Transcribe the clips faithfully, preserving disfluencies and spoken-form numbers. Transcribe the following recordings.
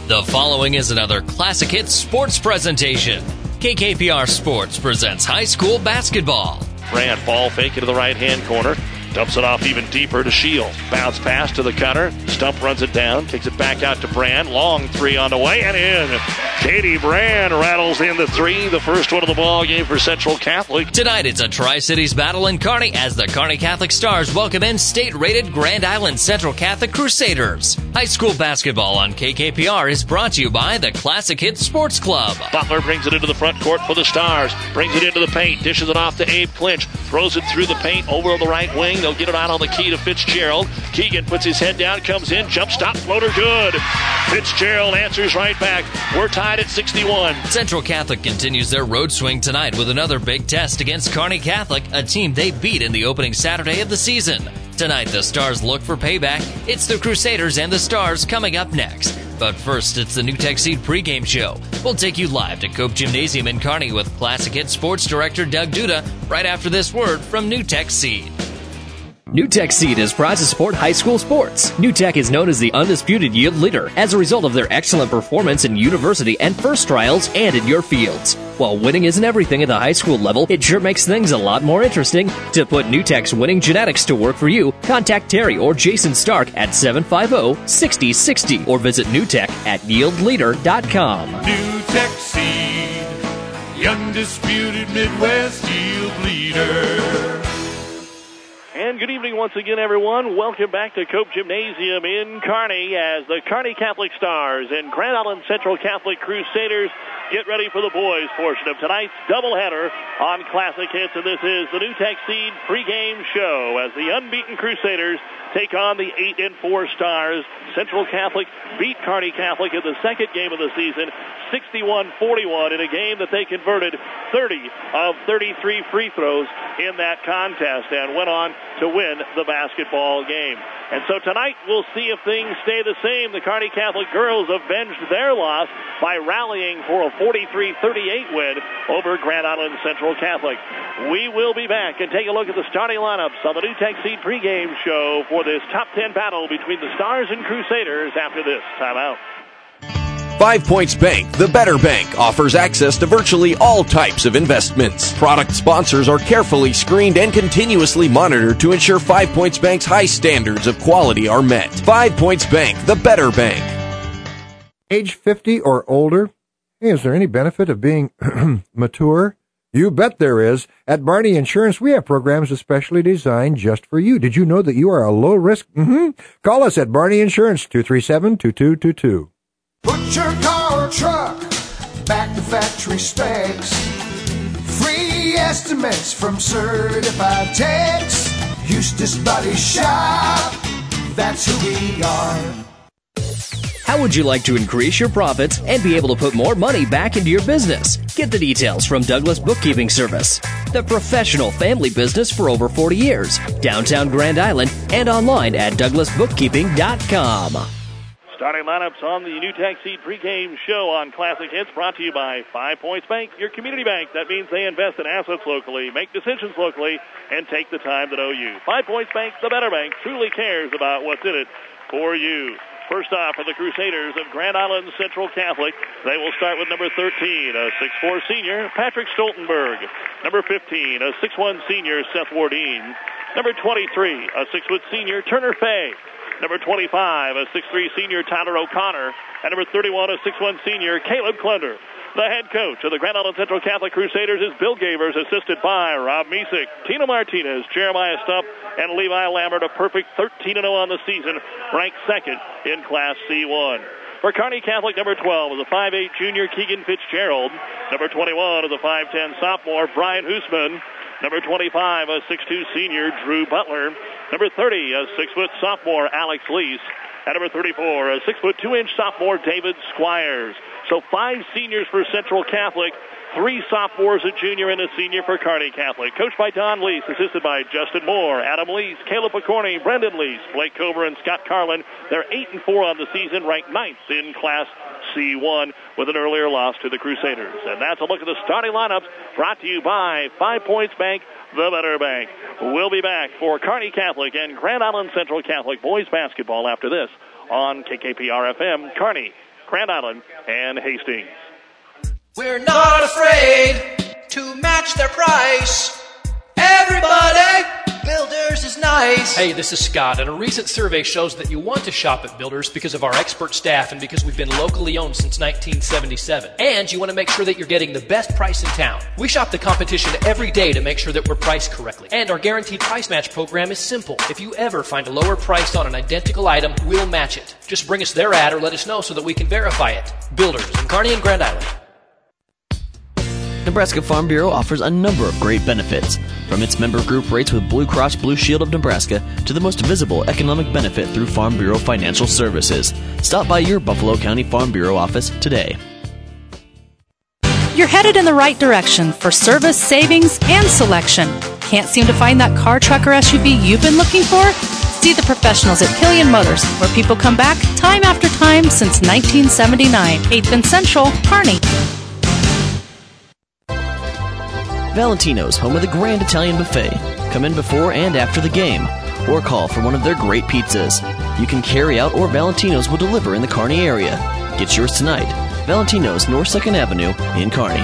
The following is another Classic Hits sports presentation. K K P R Sports presents high school basketball. Brand ball fake into the right-hand corner. Dumps it off even deeper to Shield. Bounce pass to the cutter. Stump runs it down. Kicks it back out to Brand. Long three on the way and in. Katie Brand rattles in the three. The first one of the ball game for Central Catholic. Tonight it's a Tri-Cities battle in Kearney as the Kearney Catholic Stars welcome in state-rated Grand Island Central Catholic Crusaders. High school basketball on K K P R is brought to you by the Classic Hits Sports Club. Butler brings it into the front court for the Stars. Brings it into the paint. Dishes it off to Abe Clinch. Throws it through the paint over on the right wing. They'll get it out on the key to Fitzgerald. Keegan puts his head down, comes in, jump stop, floater good. Fitzgerald answers right back. We're tied at sixty-one. Central Catholic continues their road swing tonight with another big test against Kearney Catholic, a team they beat in the opening Saturday of the season. Tonight, the Stars look for payback. It's the Crusaders and the Stars coming up next. But first, it's the New Tech Seed pregame show. We'll take you live to Cope Gymnasium in Kearney with Classic Hits Sports Director Doug Duda right after this word from New Tech Seed. New Tech Seed is proud to support high school sports. New Tech is known as the undisputed yield leader as a result of their excellent performance in university and first trials and in your fields. While winning isn't everything at the high school level, it sure makes things a lot more interesting. To put New Tech's winning genetics to work for you, contact Terry or Jason Stark at seven five zero, six zero six zero or visit newtech at yield leader dot com. New Tech Seed, the undisputed Midwest yield leader. And good evening once again, everyone. Welcome back to Cope Gymnasium in Kearney as the Kearney Catholic Stars and Grand Island Central Catholic Crusaders get ready for the boys portion of tonight's doubleheader on Classic Hits. And this is the New Tech Seed pregame show as the unbeaten Crusaders take on the eight and four Stars. Central Catholic beat Kearney Catholic in the second game of the season, sixty-one forty-one, in a game that they converted thirty of thirty-three free throws in that contest and went on to win the basketball game. And so tonight we'll see if things stay the same. The Kearney Catholic girls avenged their loss by rallying for a forty-three thirty-eight win over Grand Island Central Catholic. We will be back and take a look at the starting lineups on the New Tech Seed pregame show for this top ten battle between the Stars and Crusaders after this timeout. Five Points Bank, the better bank, offers access to virtually all types of investments. Product sponsors are carefully screened and continuously monitored to ensure Five Points Bank's high standards of quality are met. Five Points Bank, the better bank. Age fifty or older? Hey, is there any benefit of being mature? You bet there is. At Barney Insurance, we have programs especially designed just for you. Did you know that you are a low risk? Mm-hmm. Call us at Barney Insurance, two three seven, two two two two. Put your car or truck back to factory specs. Free estimates from certified techs. Eustace Body Shop, that's who we are. How would you like to increase your profits and be able to put more money back into your business? Get the details from Douglas Bookkeeping Service, the professional family business for over forty years, downtown Grand Island, and online at douglas bookkeeping dot com. Starting lineups on the New Tech Seed pregame show on Classic Hits, brought to you by Five Points Bank, your community bank. That means they invest in assets locally, make decisions locally, and take the time to know you. Five Points Bank, the better bank, truly cares about what's in it for you. First off, for the Crusaders of Grand Island Central Catholic, they will start with number thirteen, a six four senior, Patrick Stoltenberg. Number fifteen, a six one senior, Seth Wardeen. Number twenty-three, a six foot senior, Turner Fay. Number twenty-five, a six three senior, Tyler O'Connor. And number thirty-one, a six one senior, Caleb Klender. The head coach of the Grand Island Central Catholic Crusaders is Bill Gavers, assisted by Rob Misick, Tina Martinez, Jeremiah Stump, and Levi Lambert. A perfect thirteen and oh on the season, ranked second in Class C one. For Kearney Catholic, number twelve is a five eight junior, Keegan Fitzgerald. Number twenty-one is a five ten sophomore, Brian Hoosman. Number twenty-five, a six two senior, Drew Butler. Number thirty, a six foot sophomore, Alex Lease. And number thirty-four, a six foot two inch sophomore, David Squires. So five seniors for Central Catholic, three sophomores, a junior, and a senior for Kearney Catholic. Coached by Don Lease, assisted by Justin Moore, Adam Lease, Caleb Picorni, Brendan Lease, Blake Cover, and Scott Carlin. They're eight and four on the season, ranked ninth in Class C one with an earlier loss to the Crusaders. And that's a look at the starting lineups brought to you by Five Points Bank, the better bank. We'll be back for Kearney Catholic and Grand Island Central Catholic boys basketball after this on K K P R F M, Kearney, Grand Island, and Hastings. We're not afraid to match their price. Everybody, Builders is nice. Hey, this is Scott, and a recent survey shows that you want to shop at Builders because of our expert staff and because we've been locally owned since nineteen seventy-seven. And you want to make sure that you're getting the best price in town. We shop the competition every day to make sure that we're priced correctly. And our guaranteed price match program is simple. If you ever find a lower price on an identical item, we'll match it. Just bring us their ad or let us know so that we can verify it. Builders in Kearney and Grand Island. Nebraska Farm Bureau offers a number of great benefits, from its member group rates with Blue Cross Blue Shield of Nebraska to the most visible economic benefit through Farm Bureau Financial Services. Stop by your Buffalo County Farm Bureau office today. You're headed in the right direction for service, savings, and selection. Can't seem to find that car, truck, or S U V you've been looking for? See the professionals at Killian Motors, where people come back time after time since nineteen seventy-nine. eighth and Central, Kearney. Valentino's, home of the Grand Italian Buffet. Come in before and after the game, or call for one of their great pizzas. You can carry out or Valentino's will deliver in the Kearney area. Get yours tonight. Valentino's, North second Avenue in Kearney.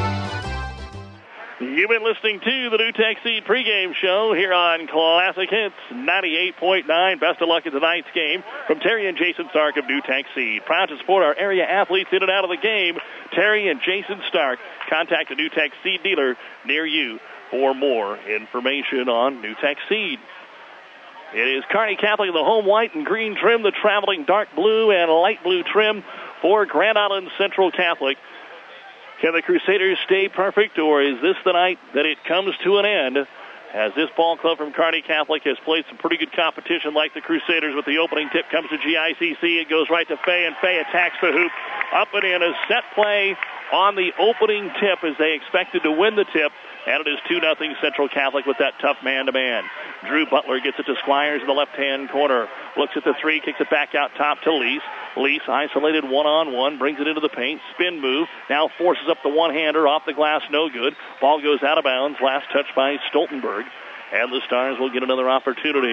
You've been listening to the NewTek Seed pregame show here on Classic Hits ninety-eight point nine. Best of luck in tonight's game from Terry and Jason Stark of NewTek Seed. Proud to support our area athletes in and out of the game. Terry and Jason Stark. Contact a NewTek Seed dealer near you for more information on NewTek Seed. It is Kearney Catholic in the home white and green trim, the traveling dark blue and light blue trim for Grand Island Central Catholic. Can the Crusaders stay perfect, or is this the night that it comes to an end? As this ball club from Kearney Catholic has played some pretty good competition like the Crusaders. With the opening tip comes to G I C C. It goes right to Fay, and Fay attacks the hoop. Up and in, a set play on the opening tip as they expected to win the tip. And it is two nothing Central Catholic with that tough man-to-man. Drew Butler gets it to Squires in the left-hand corner. Looks at the three, kicks it back out top to Lease. Lease isolated one-on-one, brings it into the paint. Spin move, now forces up the one-hander off the glass, no good. Ball goes out of bounds, last touch by Stoltenberg. And the Stars will get another opportunity.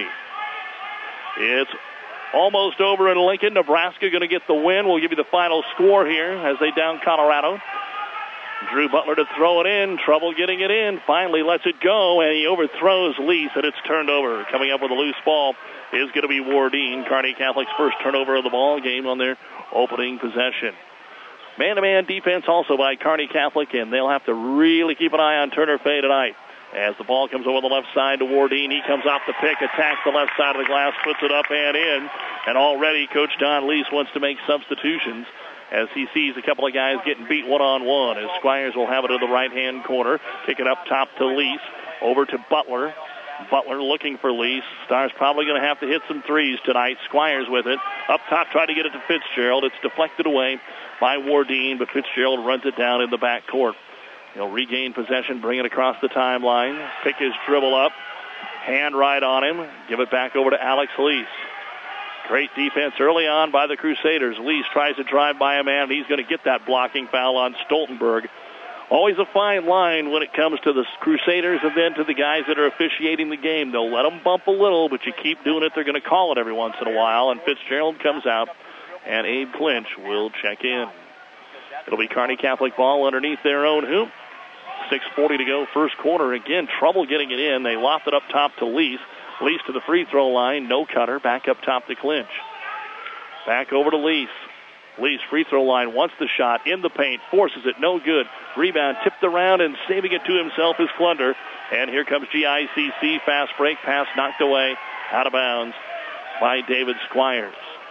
It's almost over in Lincoln. Nebraska going to get the win. We'll give you the final score here as they down Colorado. Drew Butler to throw it in. Trouble getting it in. Finally lets it go, and he overthrows Lease, and it's turned over. Coming up with a loose ball is going to be Wardeen. Kearney Catholic's first turnover of the ball game on their opening possession. Man-to-man defense also by Kearney Catholic, and they'll have to really keep an eye on Turner Fay tonight. As the ball comes over the left side to Wardeen, he comes off the pick, attacks the left side of the glass, puts it up and in. And already Coach Don Lease wants to make substitutions as he sees a couple of guys getting beat one-on-one. As Squires will have it in the right-hand corner. Kick it up top to Lease. Over to Butler. Butler looking for Lease. Stars probably going to have to hit some threes tonight. Squires with it. Up top, try to get it to Fitzgerald. It's deflected away by Wardeen, but Fitzgerald runs it down in the backcourt. He'll regain possession, bring it across the timeline. Pick his dribble up. Hand right on him. Give it back over to Alex Lease. Great defense early on by the Crusaders. Lease tries to drive by a man, and he's going to get that blocking foul on Stoltenberg. Always a fine line when it comes to the Crusaders and then to the guys that are officiating the game. They'll let them bump a little, but you keep doing it, they're going to call it every once in a while. And Fitzgerald comes out, and Abe Clinch will check in. It'll be Kearney Catholic ball underneath their own hoop. six forty to go, first quarter. Again, trouble getting it in. They loft it up top to Lease. Lease to the free throw line, no cutter, back up top to Clinch. Back over to Lease. Lease, free throw line, wants the shot, in the paint, forces it, no good. Rebound, tipped around, and saving it to himself is Klunder. And here comes G I C C, fast break, pass knocked away, out of bounds by David Squires.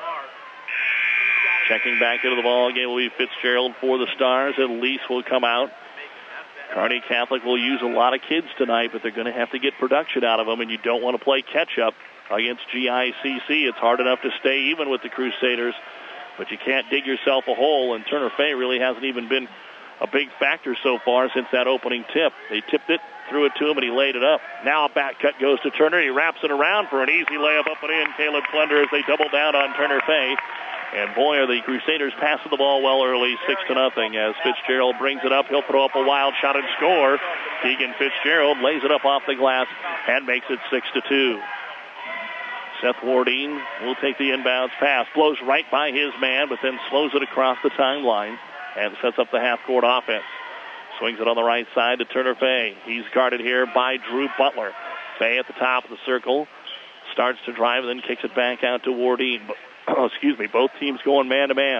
Checking back into the ball game will be Fitzgerald for the Stars, and Lease will come out. Kearney Catholic will use a lot of kids tonight, but they're going to have to get production out of them, and you don't want to play catch-up against G I C C. It's hard enough to stay even with the Crusaders, but you can't dig yourself a hole, and Turner Fay really hasn't even been a big factor so far since that opening tip. They tipped it, threw it to him, and he laid it up. Now a back cut goes to Turner. He wraps it around for an easy layup up and in. Caleb Klunder as they double down on Turner Fay. And boy, are the Crusaders passing the ball well early, six to nothing. As Fitzgerald brings it up, he'll throw up a wild shot and score. Keegan Fitzgerald lays it up off the glass and makes it six to two. Seth Wardine will take the inbounds pass. Blows right by his man, but then slows it across the timeline and sets up the half-court offense. Swings it on the right side to Turner Fay. He's guarded here by Drew Butler. Fay at the top of the circle. Starts to drive and then kicks it back out to Wardine. Oh, excuse me, both teams going man-to-man.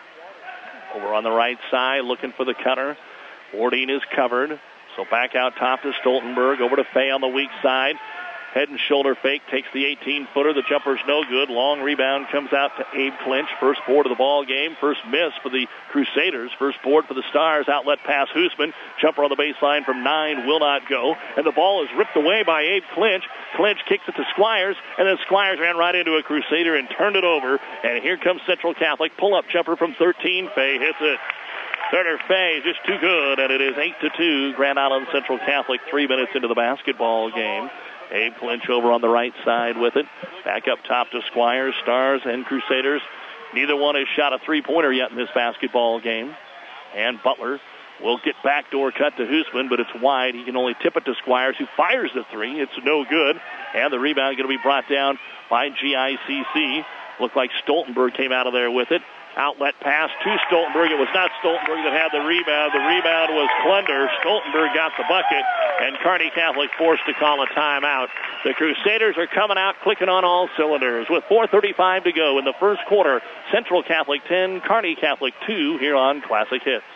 Over on the right side, looking for the cutter. Wardine is covered. So back out top to Stoltenberg. Over to Fay on the weak side. Head and shoulder fake, takes the eighteen-footer. The jumper's no good. Long rebound comes out to Abe Clinch. First board of the ball game. First miss for the Crusaders. First board for the Stars. Outlet pass Hoosman. Jumper on the baseline from nine will not go. And the ball is ripped away by Abe Clinch. Clinch kicks it to Squires. And then Squires ran right into a Crusader and turned it over. And here comes Central Catholic. Pull-up jumper from thirteen. Fay hits it. Turner Fay is just too good. And it is eight to two. Grand Island Central Catholic three minutes into the basketball game. Abe Clinch over on the right side with it. Back up top to Squires, Stars, and Crusaders. Neither one has shot a three-pointer yet in this basketball game. And Butler will get backdoor cut to Hoosman, but it's wide. He can only tip it to Squires, who fires the three. It's no good. And the rebound going to be brought down by G I C C. Looked like Stoltenberg came out of there with it. Outlet pass to Stoltenberg. It was not Stoltenberg that had the rebound. The rebound was Klunder. Stoltenberg got the bucket, and Kearney Catholic forced to call a timeout. The Crusaders are coming out, clicking on all cylinders. With four thirty-five to go in the first quarter, Central Catholic ten, Kearney Catholic two here on Classic Hits.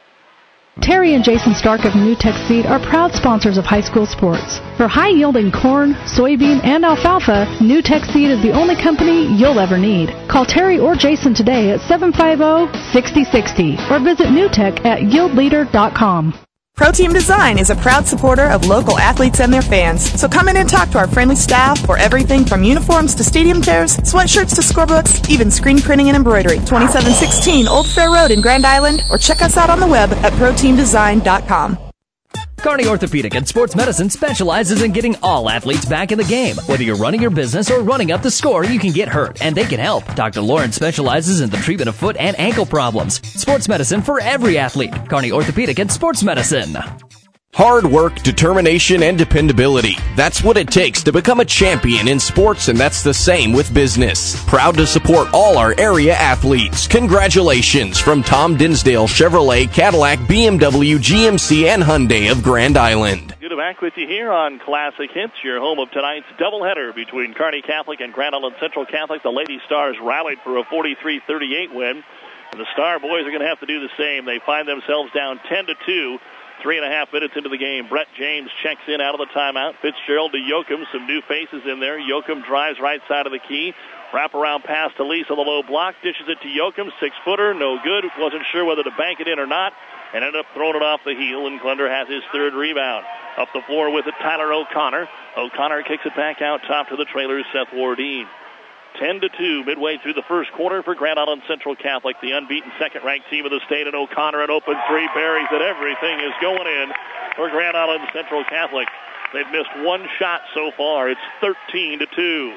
Terry and Jason Stark of NewTek Seed are proud sponsors of high school sports. For high-yielding corn, soybean, and alfalfa, NewTek Seed is the only company you'll ever need. Call Terry or Jason today at seven five zero, six zero six zero or visit newtek at yield leader dot com. Pro Team Design is a proud supporter of local athletes and their fans. So come in and talk to our friendly staff for everything from uniforms to stadium chairs, sweatshirts to scorebooks, even screen printing and embroidery. twenty-seven sixteen Old Fair Road in Grand Island, or check us out on the web at pro team design dot com. Kearney Orthopedic and Sports Medicine specializes in getting all athletes back in the game. Whether you're running your business or running up the score, you can get hurt, and they can help. Doctor Lawrence specializes in the treatment of foot and ankle problems. Sports medicine for every athlete. Kearney Orthopedic and Sports Medicine. Hard work, determination, and dependability. That's what it takes to become a champion in sports, and that's the same with business. Proud to support all our area athletes. Congratulations from Tom Dinsdale Chevrolet, Cadillac, B M W, G M C, and Hyundai of Grand Island. Good to be back with you here on Classic Hits, your home of tonight's doubleheader between Kearney Catholic and Grand Island Central Catholic. The Lady Stars rallied for a forty-three thirty-eight win, and the Star boys are going to have to do the same. They find themselves down ten to two. Three and a half minutes into the game. Brett James checks in out of the timeout. Fitzgerald to Yoakum. Some new faces in there. Yoakum drives right side of the key. Wraparound pass to Lease on the low block. Dishes it to Yoakum. Six-footer. No good. Wasn't sure whether to bank it in or not. And ended up throwing it off the heel. And Klunder has his third rebound. Up the floor with it, Tyler O'Connor. O'Connor kicks it back out top to the trailers, Seth Wardine. ten to two midway through the first quarter for Grand Island Central Catholic, the unbeaten second-ranked team of the state. And O'Connor, an open three, buries it. Everything is going in for Grand Island Central Catholic. They've missed one shot so far. It's thirteen to two.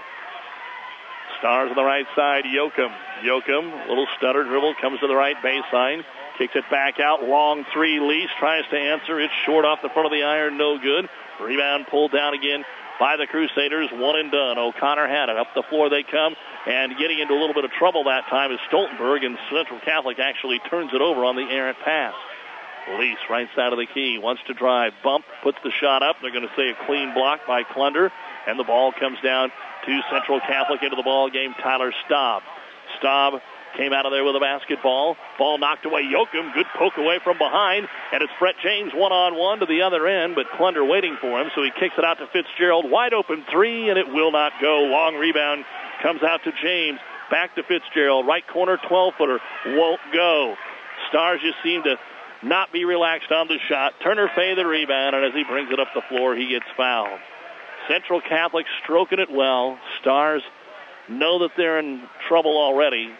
Stars on the right side, Yoakum. Yoakum, little stutter dribble, comes to the right baseline, kicks it back out. Long three, Lease tries to answer. It's short off the front of the iron, no good. Rebound pulled down again by the Crusaders, one and done. O'Connor had it. Up the floor they come, and getting into a little bit of trouble that time is Stoltenberg, and Central Catholic actually turns it over on the errant pass. Lease, right side of the key, wants to drive. Bump, puts the shot up. They're going to say a clean block by Klunder, and the ball comes down to Central Catholic into the ball game, Tyler Staub. Staub came out of there with a basketball. Ball knocked away. Yoakum, good poke away from behind. And it's Brett James one-on-one to the other end, but Klunder waiting for him, so he kicks it out to Fitzgerald. Wide open three, and it will not go. Long rebound comes out to James. Back to Fitzgerald. Right corner, twelve-footer. Won't go. Stars just seem to not be relaxed on the shot. Turner Fay the rebound, and as he brings it up the floor, he gets fouled. Central Catholic stroking it well. Stars know that they're in trouble already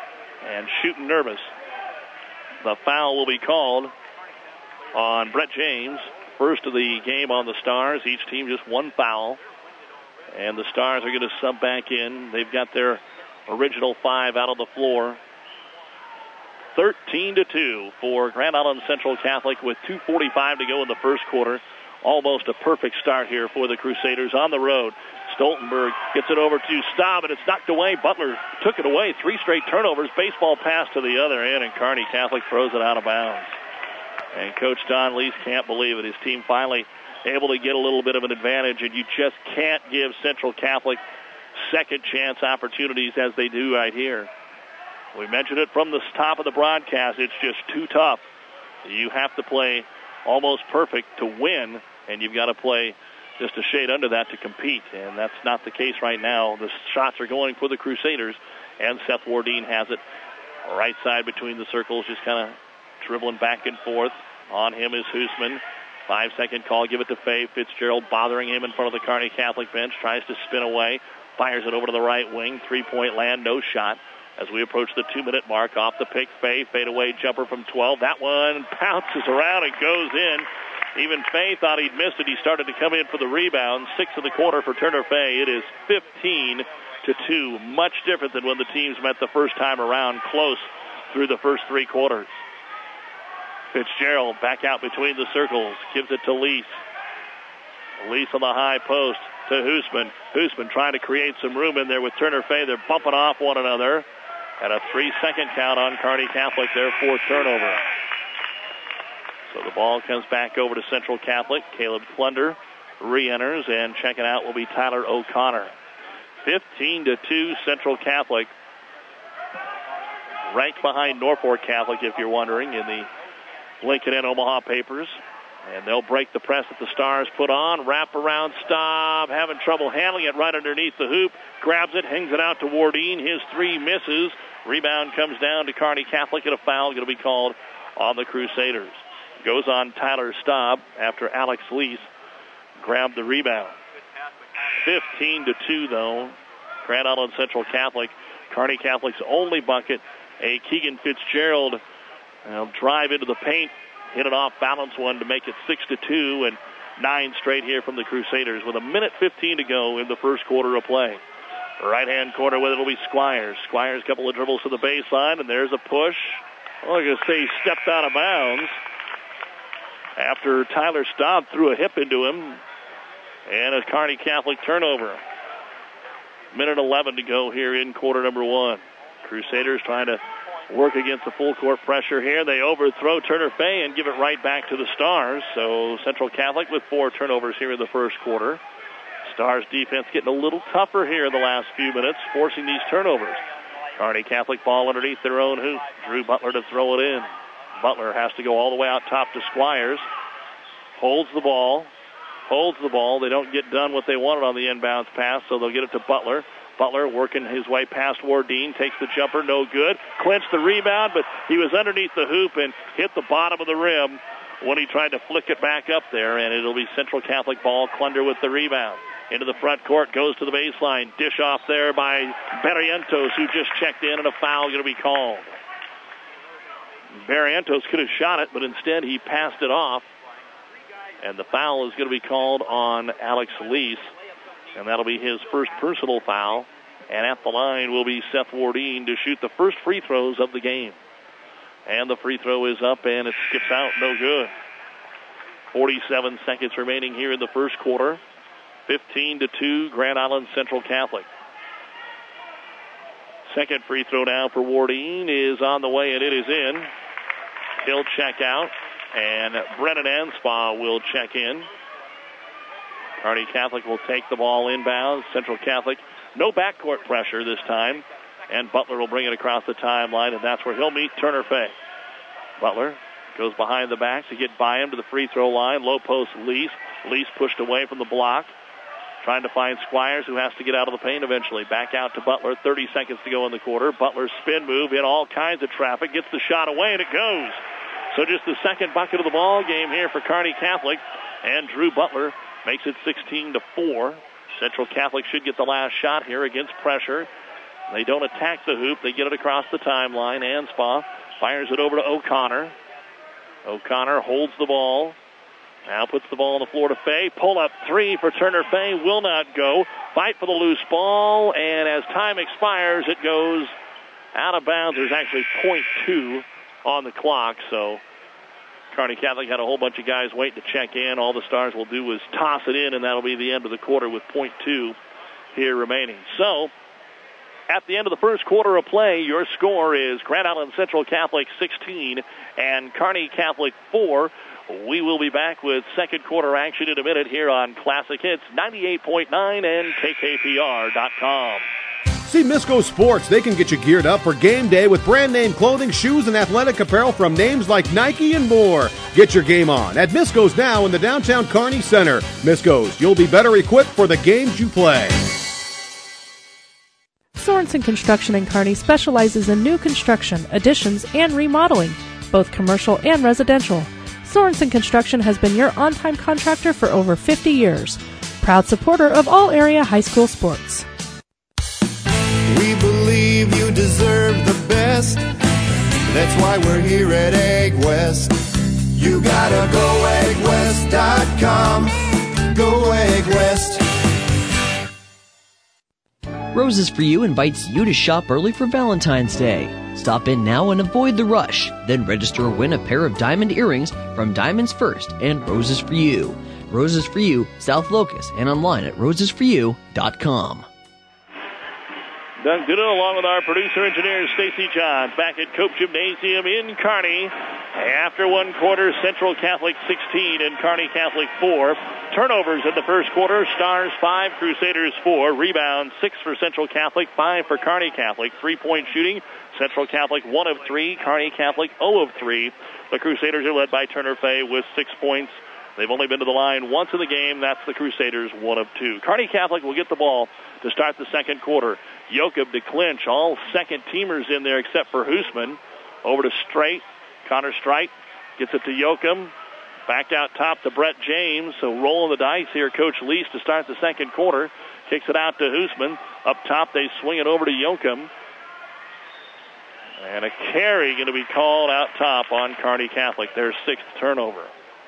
and shooting nervous. The foul will be called on Brett James. First of the game on the Stars. Each team just one foul. And the Stars are going to sub back in. They've got their original five out on the floor. thirteen to two for Grand Island Central Catholic with two forty-five to go in the first quarter. Almost a perfect start here for the Crusaders on the road. Stoltenberg gets it over to Staub, and it's knocked away. Butler took it away. Three straight turnovers. Baseball pass to the other end, and Kearney Catholic throws it out of bounds. And Coach Don Lees can't believe it. His team finally able to get a little bit of an advantage, and you just can't give Central Catholic second chance opportunities as they do right here. We mentioned it from the top of the broadcast. It's just too tough. You have to play almost perfect to win, and you've got to play just a shade under that to compete, and that's not the case right now. The shots are going for the Crusaders, and Seth Wardeen has it right side between the circles, just kind of dribbling back and forth. On him is Hoosman. Five-second call, give it to Fay. Fitzgerald bothering him in front of the Kearney Catholic bench, tries to spin away, fires it over to the right wing. Three-point land, no shot. As we approach the two-minute mark, off the pick, Fay, fadeaway jumper from twelve. That one bounces around and goes in. Even Fay thought he'd missed it. He started to come in for the rebound. Six of the quarter for Turner Fay. It is fifteen to two. Much different than when the teams met the first time around. Close through the first three quarters. Fitzgerald back out between the circles. Gives it to Lease. Lease on the high post to Hoosman. Hoosman trying to create some room in there with Turner Fay. They're bumping off one another. And a three-second count on Kearney Catholic, their fourth turnover. So the ball comes back over to Central Catholic. Caleb Klunder re-enters, and checking out will be Tyler O'Connor. fifteen to two Central Catholic. Ranked behind Norfolk Catholic, if you're wondering, in the Lincoln and Omaha papers. And they'll break the press that the Stars put on. Wrap around Staub, having trouble handling it right underneath the hoop. Grabs it, hangs it out to Wardeen. His three misses. Rebound comes down to Kearney Catholic, and a foul going to be called on the Crusaders. Goes on Tyler Staub after Alex Lease grabbed the rebound. fifteen to two, though. Grand Island Central Catholic. Kearney Catholic's only bucket. A Keegan Fitzgerald uh, drive into the paint. Hit it off balance one to make it six to two, and nine straight here from the Crusaders with a minute fifteen to go in the first quarter of play. Right-hand corner with it will be Squires. Squires, a couple of dribbles to the baseline, and there's a push. Well, I'm going to say he stepped out of bounds after Tyler Staub threw a hip into him, and a Kearney Catholic turnover. Minute eleven to go here in quarter number one. Crusaders trying to work against the full court pressure here. They overthrow Turner Fay and give it right back to the Stars. So Central Catholic with four turnovers here in the first quarter. Stars defense getting a little tougher here in the last few minutes, forcing these turnovers. Kearney Catholic ball underneath their own hoop. Drew Butler to throw it in. Butler has to go all the way out top to Squires. Holds the ball. Holds the ball. They don't get done what they wanted on the inbounds pass, so they'll get it to Butler. Butler working his way past Wardeen. Takes the jumper, no good. Clinched the rebound, but he was underneath the hoop and hit the bottom of the rim when he tried to flick it back up there, and it'll be Central Catholic ball. Klunder with the rebound. Into the front court, goes to the baseline. Dish off there by Barrientos, who just checked in, and a foul going to be called. Barrientos could have shot it, but instead he passed it off. And the foul is going to be called on Alex Lease, and that'll be his first personal foul. And at the line will be Seth Wardeen to shoot the first free throws of the game. And the free throw is up, and it skips out, no good. forty-seven seconds remaining here in the first quarter. fifteen to two, Grand Island Central Catholic. Second free throw now for Wardeen is on the way, and it is in. He'll check out, and Brennan Anspaugh will check in. Kearney Catholic will take the ball inbounds. Central Catholic, no backcourt pressure this time, and Butler will bring it across the timeline, and that's where he'll meet Turner Fay. Butler goes behind the back to get by him to the free throw line. Low post Lease. Lease pushed away from the block. Trying to find Squires, who has to get out of the paint eventually. Back out to Butler. thirty seconds to go in the quarter. Butler's spin move in all kinds of traffic. Gets the shot away, and it goes. So just the second bucket of the ball game here for Kearney Catholic. And Drew Butler makes it sixteen to four. Central Catholic should get the last shot here against pressure. They don't attack the hoop. They get it across the timeline. Anspaugh fires it over to O'Connor. O'Connor holds the ball. Now puts the ball on the floor to Fay. Pull up three for Turner Fay. Will not go. Fight for the loose ball. And as time expires, it goes out of bounds. There's actually point two on the clock. So Kearney Catholic had a whole bunch of guys waiting to check in. All the Stars will do is toss it in, and that'll be the end of the quarter with point two here remaining. So, at the end of the first quarter of play, your score is Grand Island Central Catholic sixteen and Kearney Catholic four. We will be back with second quarter action in a minute here on Classic Hits ninety-eight point nine and K K P R dot com. See Misco Sports. They can get you geared up for game day with brand name clothing, shoes, and athletic apparel from names like Nike and more. Get your game on at Misco's now in the downtown Kearney Center. Misco's, you'll be better equipped for the games you play. Sorensen Construction in Kearney specializes in new construction, additions, and remodeling, both commercial and residential. Sorensen Construction has been your on-time contractor for over fifty years. Proud supporter of all area high school sports. We believe you deserve the best. That's why we're here at Egg West. You gotta go egg west dot com. Go Egg West. Roses For You invites you to shop early for Valentine's Day. Stop in now and avoid the rush. Then register or win a pair of diamond earrings from Diamonds First and Roses For You. Roses For You, South Locust, and online at roses for you dot com. Doug Gooden along with our producer-engineer Stacy Johns back at Cope Gymnasium in Kearney. After one quarter, Central Catholic sixteen and Kearney Catholic four. Turnovers in the first quarter, Stars five, Crusaders four. Rebounds six for Central Catholic, five for Kearney Catholic. Three-point shooting, Central Catholic one of three, Kearney Catholic zero of three. The Crusaders are led by Turner Fay with six points. They've only been to the line once in the game. That's the Crusaders, one of two. Kearney Catholic will get the ball to start the second quarter. Yoakum to clinch. All second-teamers in there except for Hoosman. Over to Straight. Connor Strite gets it to Yoakum. Back out top to Brett James. So rolling the dice here, Coach Lease to start the second quarter. Kicks it out to Hoosman. Up top, they swing it over to Yoakum. And a carry going to be called out top on Kearney Catholic. Their sixth turnover.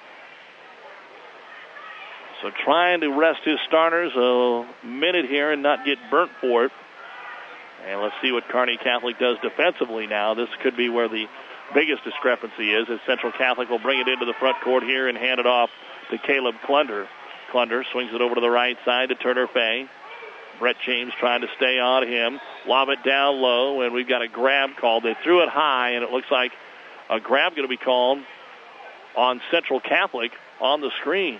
So trying to rest his starters a minute here and not get burnt for it. And let's see what Kearney Catholic does defensively now. This could be where the biggest discrepancy is, as Central Catholic will bring it into the front court here and hand it off to Caleb Klunder. Klunder swings it over to the right side to Turner Fay. Brett James trying to stay on him. Lob it down low, and we've got a grab called. They threw it high, and it looks like a grab going to be called on Central Catholic on the screen.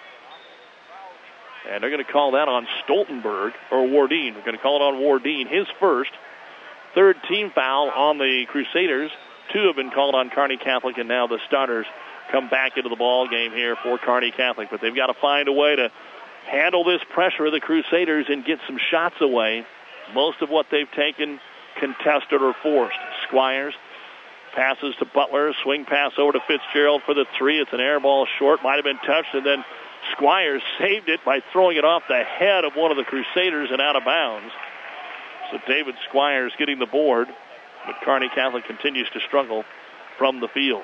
And they're going to call that on Stoltenberg, or Wardeen. They're going to call it on Wardeen, his first. Third team foul on the Crusaders. Two have been called on Kearney Catholic, and now the starters come back into the ball game here for Kearney Catholic. But they've got to find a way to handle this pressure of the Crusaders and get some shots away. Most of what they've taken contested or forced. Squires passes to Butler. Swing pass over to Fitzgerald for the three. It's an air ball short. Might have been touched, and then Squires saved it by throwing it off the head of one of the Crusaders and out of bounds. So David Squires getting the board, but Kearney Catholic continues to struggle from the field.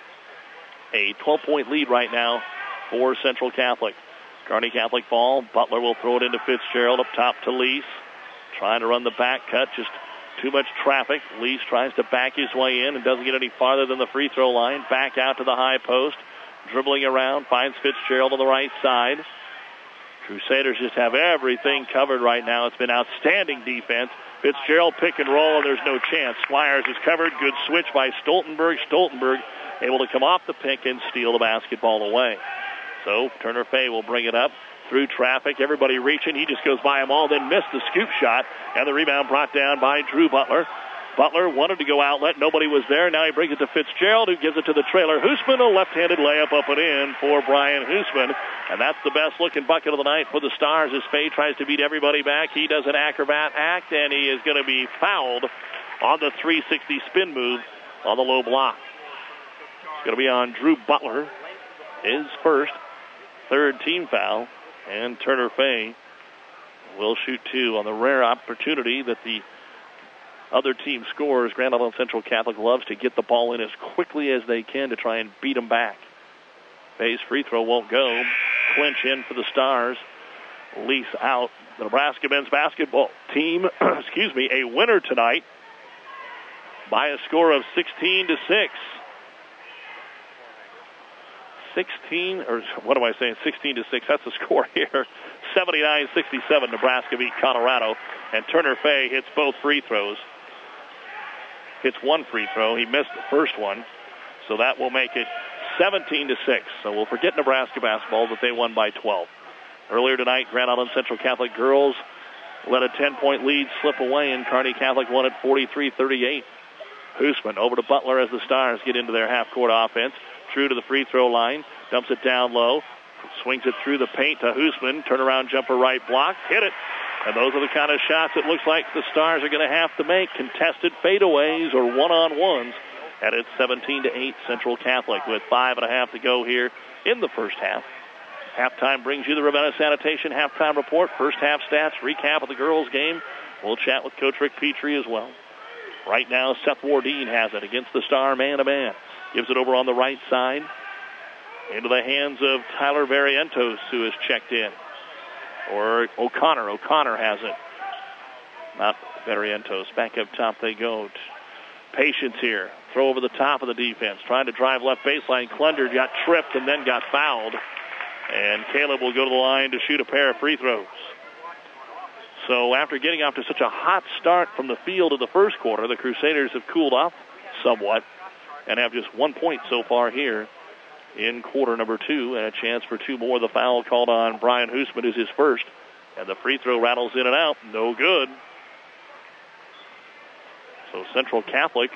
A twelve-point lead right now for Central Catholic. Kearney Catholic ball. Butler will throw it into Fitzgerald up top to Lease. Trying to run the back cut, just too much traffic. Lease tries to back his way in and doesn't get any farther than the free throw line. Back out to the high post. Dribbling around, finds Fitzgerald on the right side. Crusaders just have everything covered right now. It's been outstanding defense. Fitzgerald pick and roll, and there's no chance. Squires is covered. Good switch by Stoltenberg. Stoltenberg able to come off the pick and steal the basketball away. So Turner Fay will bring it up through traffic. Everybody reaching. He just goes by them all, then missed the scoop shot. And the rebound brought down by Drew Butler. Butler wanted to go outlet. Nobody was there. Now he brings it to Fitzgerald, who gives it to the trailer. Hoosman, a left-handed layup up and in for Brian Hoosman. And that's the best-looking bucket of the night for the Stars as Fay tries to beat everybody back. He does an acrobat act, and he is going to be fouled on the three sixty spin move on the low block. It's going to be on Drew Butler, his first, third team foul. And Turner Fay will shoot two on the rare opportunity that the other team scores. Grand Island Central Catholic loves to get the ball in as quickly as they can to try and beat them back. Fay's free throw won't go. Clinch in for the Stars. Lease out. The Nebraska men's basketball team, excuse me, a winner tonight by a score of sixteen to six. sixteen, or what am I saying? sixteen to six. That's the score here. seventy-nine sixty-seven, Nebraska beat Colorado. And Turner Fay hits both free throws. Hits one free throw. He missed the first one. So that will make it seventeen to six. So we'll forget Nebraska basketball, but they won by twelve. Earlier tonight, Grand Island Central Catholic girls let a ten-point lead slip away, and Kearney Catholic won at forty-three thirty-eight. Hoosman over to Butler as the Stars get into their half-court offense. True to the free throw line. Dumps it down low. Swings it through the paint to Hoosman. Turnaround jumper right block. Hit it. And those are the kind of shots it looks like the Stars are going to have to make. Contested fadeaways or one-on-ones. And it's seventeen to eight Central Catholic with five and a half to go here in the first half. Halftime brings you the Ravenna Sanitation halftime report. First half stats, recap of the girls' game. We'll chat with Coach Rick Petrie as well. Right now, Seth Wardeen has it against the Star man-to-man. Gives it over on the right side into the hands of Tyler Barrientos, who has checked in. Or O'Connor. O'Connor has it. Not Barrientos. Back up top they go. Patience here. Throw over the top of the defense. Trying to drive left baseline. Klunder got tripped and then got fouled. And Caleb will go to the line to shoot a pair of free throws. So after getting off to such a hot start from the field of the first quarter, the Crusaders have cooled off somewhat and have just one point so far here in quarter number two, and a chance for two more. The foul called on Brian Hoosman is his first, and the free throw rattles in and out. No good. So Central Catholic,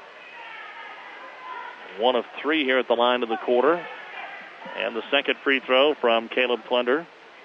one of three here at the line of the quarter. And the second free throw from Caleb Klunder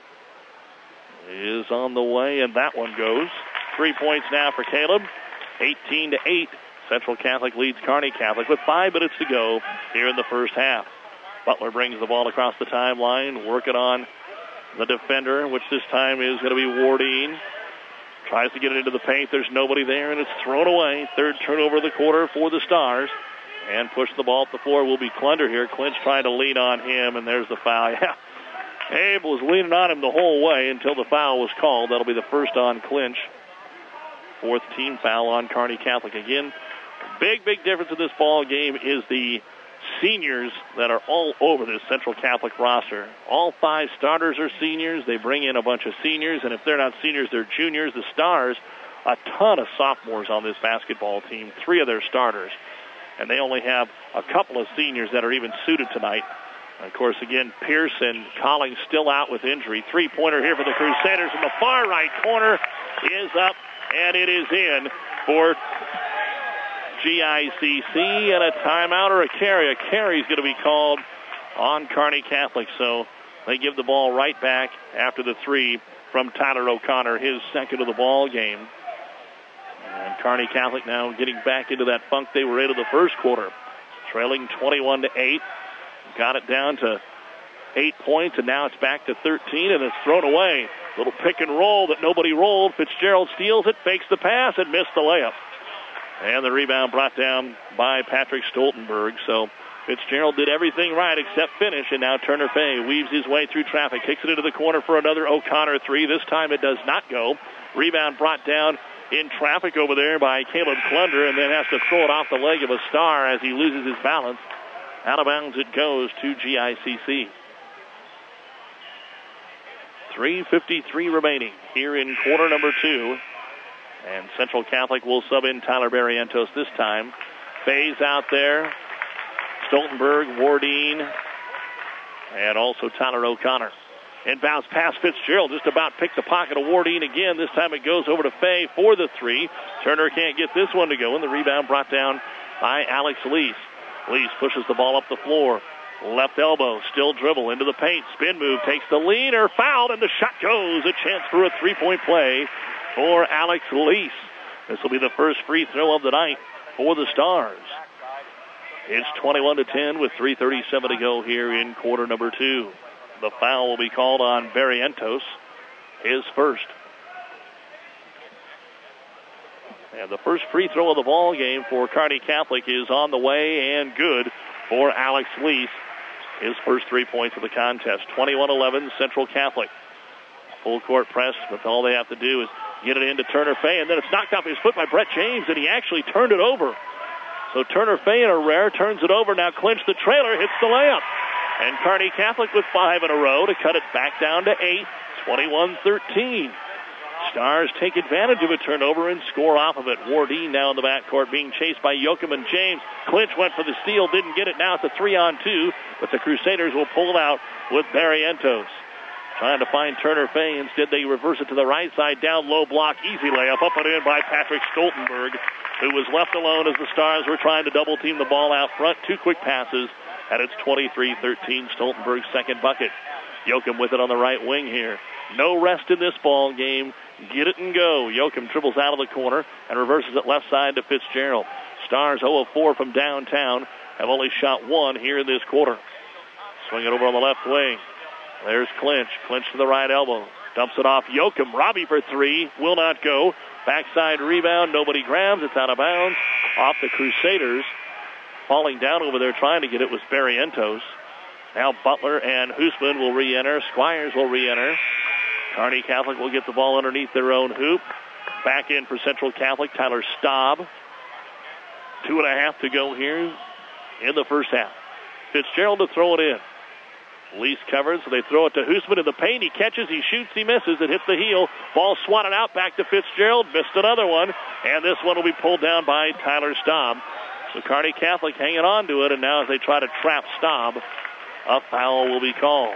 is on the way, and that one goes. Three points now for Caleb. eighteen to eight. Central Catholic leads Kearney Catholic with five minutes to go here in the first half. Butler brings the ball across the timeline, working on the defender, which this time is going to be Wardeen. Tries to get it into the paint. There's nobody there, and it's thrown away. Third turnover of the quarter for the Stars. And push the ball up the floor will be Klunder here. Clinch trying to lean on him, and there's the foul. Yeah, Abe was leaning on him the whole way until the foul was called. That'll be the first on Clinch. Fourth team foul on Kearney Catholic. Again, big, big difference in this ball game is the seniors that are all over this Central Catholic roster. All five starters are seniors. They bring in a bunch of seniors, and if they're not seniors, they're juniors. The Stars, a ton of sophomores on this basketball team, three of their starters. And they only have a couple of seniors that are even suited tonight. And of course, again, Pierce and Collins still out with injury. Three-pointer here for the Crusaders in the far right corner is up, and it is in for G I C C. And a timeout or a carry. A carry is going to be called on Kearney Catholic. So they give the ball right back after the three from Tyler O'Connor, his second of the ball game. And Kearney Catholic now getting back into that funk they were in in the first quarter. Trailing twenty-one to eight. Got it down to eight points, and now it's back to thirteen, and it's thrown away. Little pick and roll that nobody rolled. Fitzgerald steals it, fakes the pass, and missed the layup. And the rebound brought down by Patrick Stoltenberg. So Fitzgerald did everything right except finish, and now Turner Fay weaves his way through traffic, kicks it into the corner for another O'Connor three. This time it does not go. Rebound brought down in traffic over there by Caleb Klunder, and then has to throw it off the leg of a Star as he loses his balance. Out of bounds it goes to G I C C. three fifty-three remaining here in quarter number two. And Central Catholic will sub in Tyler Barrientos this time. Faye's out there. Stoltenberg, Wardeen, and also Tyler O'Connor. Inbounds pass Fitzgerald, just about picked the pocket of Wardeen again. This time it goes over to Faye for the three. Turner can't get this one to go, and the rebound brought down by Alex Lease. Lease pushes the ball up the floor. Left elbow, still dribble into the paint. Spin move, takes the lead, or fouled, and the shot goes. A chance for a three-point play for Alex Lease. This will be the first free throw of the night for the Stars. It's twenty-one to ten with three thirty-seven to go here in quarter number two. The foul will be called on Barrientos, his first. And the first free throw of the ball game for Kearney Catholic is on the way and good for Alex Lease. His first three points of the contest. twenty-one eleven Central Catholic. Full court press, but all they have to do is get it into Turner Fay, and then it's knocked off his foot by Brett James, and he actually turned it over. So Turner Fay in a rare turns it over. Now Clinch, the trailer, hits the layup. And Kearney Catholic with five in a row to cut it back down to eight. twenty-one thirteen. Stars take advantage of a turnover and score off of it. Wardeen now in the backcourt being chased by Yoakum and James. Clinch went for the steal, didn't get it. Now it's a three-on-two, but the Crusaders will pull it out with Barrientos. Trying to find Turner Fay. Instead, they reverse it to the right side. Down low block. Easy layup. Up and in by Patrick Stoltenberg, who was left alone as the Stars were trying to double-team the ball out front. Two quick passes, and it's twenty-three thirteen. Stoltenberg's second bucket. Yoakum with it on the right wing here. No rest in this ball game. Get it and go. Yoakum dribbles out of the corner and reverses it left side to Fitzgerald. Stars oh of four from downtown. Have only shot one here in this quarter. Swing it over on the left wing. There's Clinch. Clinch to the right elbow. Dumps it off Yoakum. Robbie for three. Will not go. Backside rebound. Nobody grabs. It's out of bounds. Off the Crusaders. Falling down over there trying to get it was Barrientos. Now Butler and Hoosman will re-enter. Squires will re-enter. Kearney Catholic will get the ball underneath their own hoop. Back in for Central Catholic, Tyler Staub. Two and a half to go here in the first half. Fitzgerald to throw it in. Lease covered, so they throw it to Hoosman in the paint. He catches, he shoots, he misses. It hits the heel. Ball swatted out back to Fitzgerald. Missed another one. And this one will be pulled down by Tyler Staub. So Kearney Catholic hanging on to it, and now as they try to trap Staub, a foul will be called.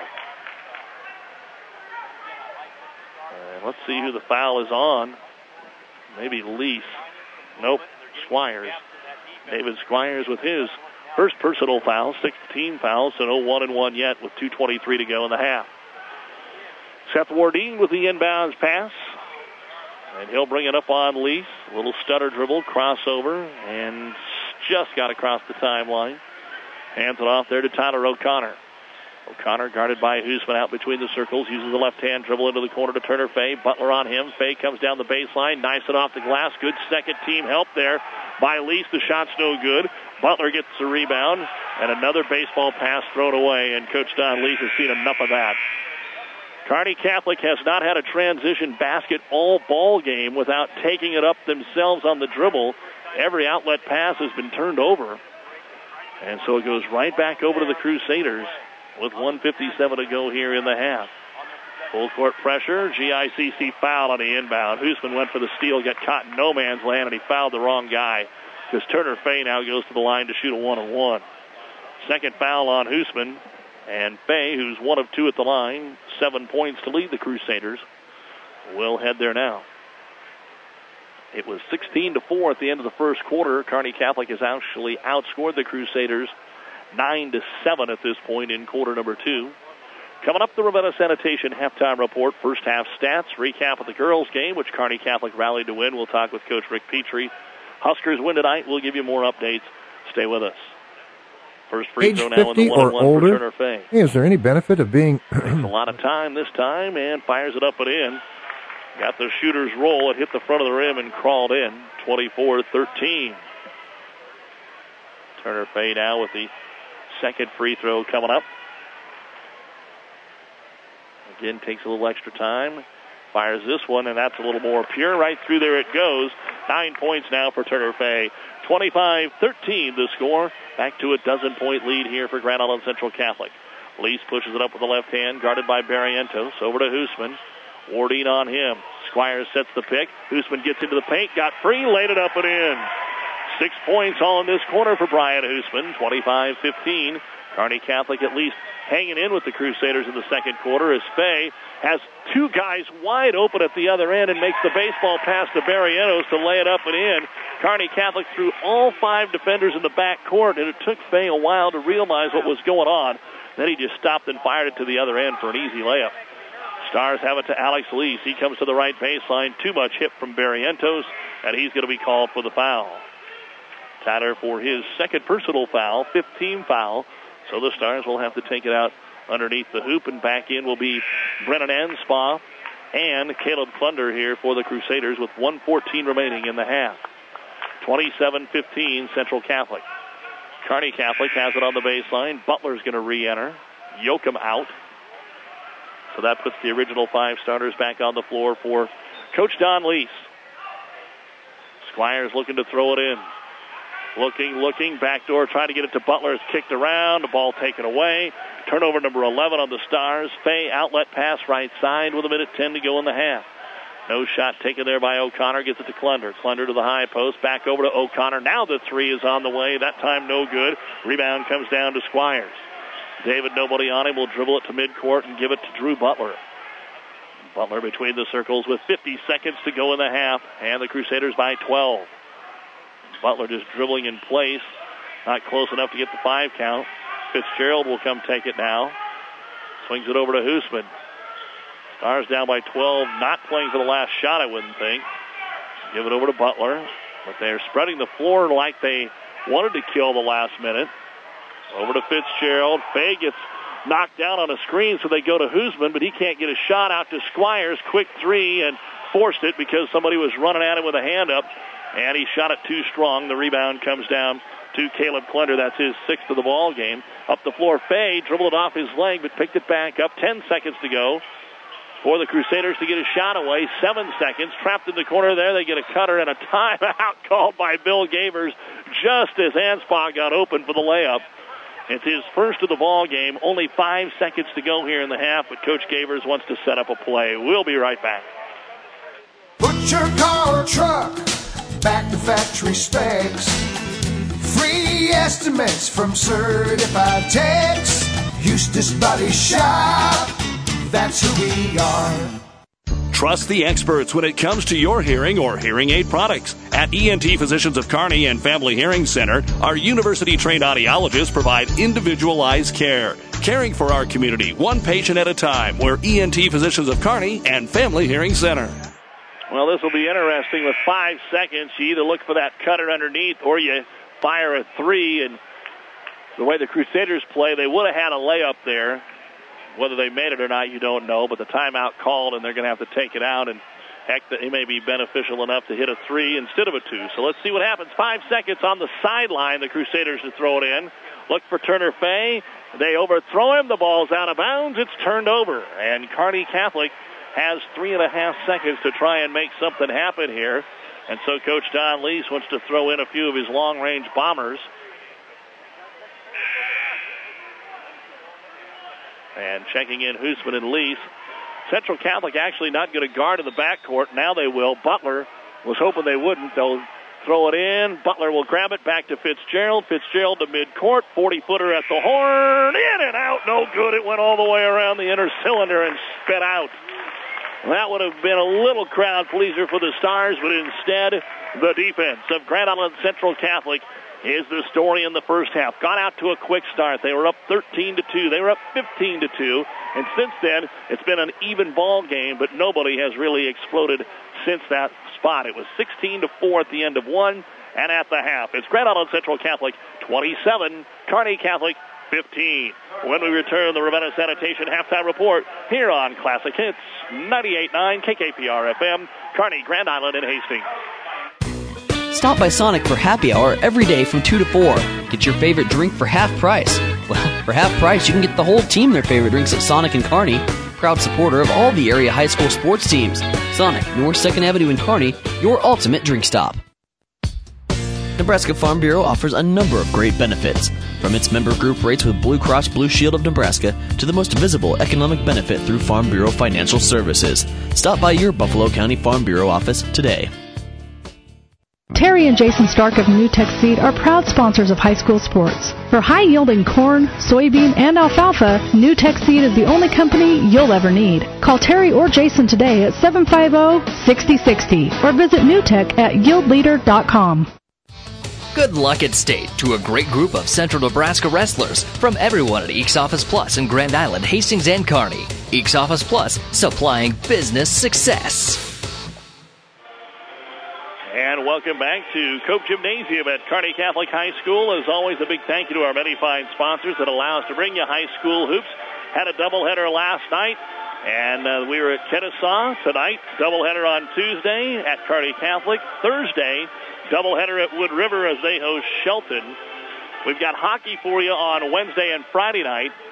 And let's see who the foul is on. Maybe Lease. Nope, Squires. David Squires with his first personal foul, sixteen fouls, so no one and one yet with two twenty-three to go in the half. Seth Wardeen with the inbounds pass, and he'll bring it up on Lease. A little stutter dribble, crossover, and just got across the timeline. Hands it off there to Tyler O'Connor. O'Connor guarded by Hoosman out between the circles, uses the left-hand dribble into the corner to Turner Fay. Butler on him. Fay comes down the baseline, knifes it off the glass. Good second team help there by Lease. The shot's no good. Butler gets the rebound, and another baseball pass thrown away, and Coach Don Lease has seen enough of that. Kearney Catholic has not had a transition basket all ball game without taking it up themselves on the dribble. Every outlet pass has been turned over, and so it goes right back over to the Crusaders with one fifty-seven to go here in the half. Full court pressure. G I C C foul on the inbound. Hoosman went for the steal, got caught in no man's land, and he fouled the wrong guy because Turner Fay now goes to the line to shoot a one-on-one. Second foul on Hoosman, and Fay, who's one of two at the line, seven points to lead the Crusaders, will head there now. It was sixteen to four at the end of the first quarter. Kearney Catholic has actually outscored the Crusaders nine to seven at this point in quarter number two. Coming up, the Ravenna Sanitation halftime report. First half stats, recap of the girls' game, which Kearney Catholic rallied to win. We'll talk with Coach Rick Petrie. Huskers win tonight. We'll give you more updates. Stay with us. First free Age throw now in the one and one for Turner Fay. Hey, is there any benefit of being... Takes a lot of time this time and fires it up and in. Got the shooter's roll. It hit the front of the rim and crawled in. twenty-four thirteen. Turner Fay now with the second free throw coming up. Again, takes a little extra time. Fires this one, and that's a little more pure. Right through there it goes. Nine points now for Turner Fay. twenty-five thirteen the score. Back to a dozen-point lead here for Grand Island Central Catholic. Lease pushes it up with the left hand, guarded by Barrientos. Over to Hoosman. Wardeen on him. Squires sets the pick. Hoosman gets into the paint, got free, laid it up and in. Six points all in this quarter for Brian Hoosman. twenty-five fifteen. Kearney Catholic at least hanging in with the Crusaders in the second quarter as Fay has two guys wide open at the other end and makes the baseball pass to Barrientos to lay it up and in. Kearney Catholic threw all five defenders in the back court, and it took Fay a while to realize what was going on. Then he just stopped and fired it to the other end for an easy layup. Stars have it to Alex Lease. He comes to the right baseline. Too much hit from Barrientos, and he's going to be called for the foul. Tyler for his second personal foul, fifteen foul. So the Stars will have to take it out underneath the hoop, and back in will be Brennan Anspaugh and Caleb Klunder here for the Crusaders with one fourteen remaining in the half. twenty-seven fifteen Central Catholic. Kearney Catholic has it on the baseline. Butler's going to re-enter. Yoakum out. So that puts the original five starters back on the floor for Coach Don Lease. Squires looking to throw it in. Looking, looking, backdoor, trying to get it to Butler. It's kicked around, the ball taken away. Turnover number eleven on the Stars. Fay outlet pass right side with a minute ten to go in the half. No shot taken there by O'Connor. Gets it to Klunder. Klunder to the high post. Back over to O'Connor. Now the three is on the way. That time no good. Rebound comes down to Squires. David, nobody on him, will dribble it to midcourt and give it to Drew Butler. Butler between the circles with fifty seconds to go in the half. And the Crusaders by twelve. Butler just dribbling in place. Not close enough to get the five count. Fitzgerald will come take it now. Swings it over to Hoosman. Stars down by twelve. Not playing for the last shot, I wouldn't think. Give it over to Butler. But they're spreading the floor like they wanted to kill the last minute. Over to Fitzgerald. Fay gets knocked down on a screen, so they go to Hoosman, but he can't get a shot out to Squires. Quick three, and forced it because somebody was running at him with a hand up. And he shot it too strong. The rebound comes down to Caleb Klunder. That's his sixth of the ball game. Up the floor, Fay dribbled it off his leg, but picked it back up. Ten seconds to go for the Crusaders to get a shot away. Seven seconds. Trapped in the corner there. They get a cutter and a timeout called by Bill Gavers just as Anspaugh got open for the layup. It's his first of the ball game. Only five seconds to go here in the half, but Coach Gavers wants to set up a play. We'll be right back. Put your car or truck back to factory specs. Free estimates from Certified Techs. Eustace Body Shop. That's who we are. Trust the experts when it comes to your hearing or hearing aid products. At E N T Physicians of Kearney and Family Hearing Center, our university-trained audiologists provide individualized care, caring for our community one patient at a time. We're E N T Physicians of Kearney and Family Hearing Center. Well, this will be interesting with five seconds. You either look for that cutter underneath or you fire a three. And the way the Crusaders play, they would have had a layup there. Whether they made it or not, you don't know. But the timeout called, and they're going to have to take it out. And, heck, it may be beneficial enough to hit a three instead of a two. So let's see what happens. Five seconds on the sideline, the Crusaders to throw it in. Look for Turner Fay. They overthrow him. The ball's out of bounds. It's turned over. And Kearney Catholic has three and a half seconds to try and make something happen here. And so Coach Don Lease wants to throw in a few of his long-range bombers. And checking in Hoosman and Lease. Central Catholic actually not going to guard in the backcourt. Now they will. Butler was hoping they wouldn't. They'll throw it in. Butler will grab it back to Fitzgerald. Fitzgerald to midcourt. forty-footer at the horn. In and out. No good. It went all the way around the inner cylinder and spit out. That would have been a little crowd pleaser for the Stars, but instead the defense of Grand Island Central Catholic is the story in the first half. Got out to a quick start. They were up thirteen to two. They were up fifteen to two. And since then, it's been an even ball game, but nobody has really exploded since that spot. It was sixteen to four at the end of one and at the half. It's Grand Island Central Catholic twenty-seven, Kearney Catholic fifteen. When we return, the Ravenna Sanitation halftime report here on Classic Hits ninety-eight point nine K K P R F M, Kearney, Grand Island, and Hastings. Stop by Sonic for happy hour every day from two to four. Get your favorite drink for half price. Well, for half price, you can get the whole team their favorite drinks at Sonic in Kearney. Proud supporter of all the area high school sports teams. Sonic, North second Avenue in Kearney, your ultimate drink stop. Nebraska Farm Bureau offers a number of great benefits. From its member group rates with Blue Cross Blue Shield of Nebraska to the most visible economic benefit through Farm Bureau Financial Services. Stop by your Buffalo County Farm Bureau office today. Terry and Jason Stark of NewTek Seed are proud sponsors of high school sports. For high-yielding corn, soybean, and alfalfa, NewTek Seed is the only company you'll ever need. Call Terry or Jason today at seven five zero, six zero six zero or visit newtek at yield leader dot com. Good luck at State to a great group of Central Nebraska wrestlers from everyone at Eeks Office Plus in Grand Island, Hastings, and Kearney. Eeks Office Plus, supplying business success. And welcome back to Cope Gymnasium at Kearney Catholic High School. As always, a big thank you to our many fine sponsors that allow us to bring you high school hoops. Had a doubleheader last night, and uh, we were at Kennesaw tonight. Doubleheader on Tuesday at Kearney Catholic. Thursday, doubleheader at Wood River as they host Shelton. We've got hockey for you on Wednesday and Friday night.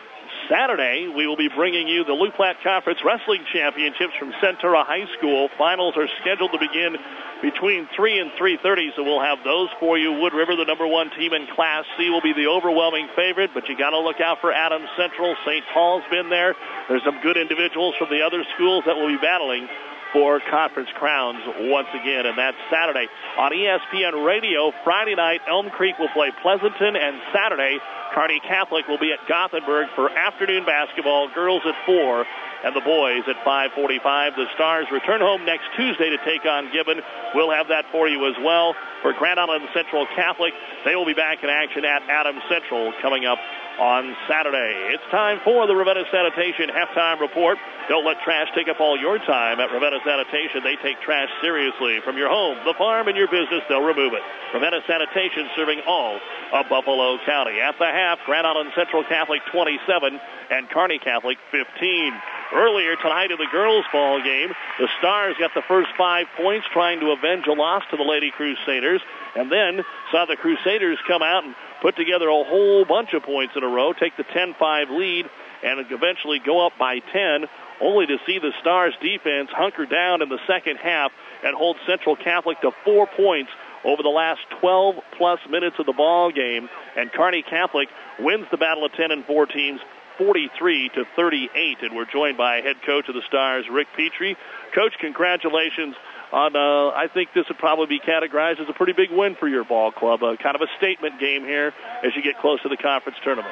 Saturday, we will be bringing you the Loup Platte Conference Wrestling Championships from Centura High School. Finals are scheduled to begin between three and three thirty, so we'll have those for you. Wood River, the number one team in Class C, will be the overwhelming favorite, but you got to look out for Adams Central. Saint Paul's been there. There's some good individuals from the other schools that will be battling for conference crowns once again, and that's Saturday. On E S P N Radio, Friday night, Elm Creek will play Pleasanton, and Saturday, Kearney Catholic will be at Gothenburg for afternoon basketball, girls at four, and the boys at five forty-five. The Stars return home next Tuesday to take on Gibbon. We'll have that for you as well. For Grand Island Central Catholic, they will be back in action at Adams Central coming up on Saturday. It's time for the Ravenna Sanitation Halftime Report. Don't let trash take up all your time at Ravenna Sanitation. They take trash seriously. From your home, the farm, and your business, they'll remove it. Ravenna Sanitation serving all of Buffalo County. At the half, Grand Island Central Catholic twenty-seven and Kearney Catholic fifteen. Earlier tonight in the girls' ball game, the Stars got the first five points trying to avenge a loss to the Lady Crusaders, and then saw the Crusaders come out and put together a whole bunch of points in a row, take the ten five lead, and eventually go up by ten, only to see the Stars' defense hunker down in the second half and hold Central Catholic to four points over the last twelve-plus minutes of the ball game. And Kearney Catholic wins the battle of ten and four teams, forty-three to thirty-eight. And we're joined by head coach of the Stars, Rick Petrie. Coach, congratulations on, uh, I think this would probably be categorized as a pretty big win for your ball club, uh, kind of a statement game here as you get close to the conference tournament.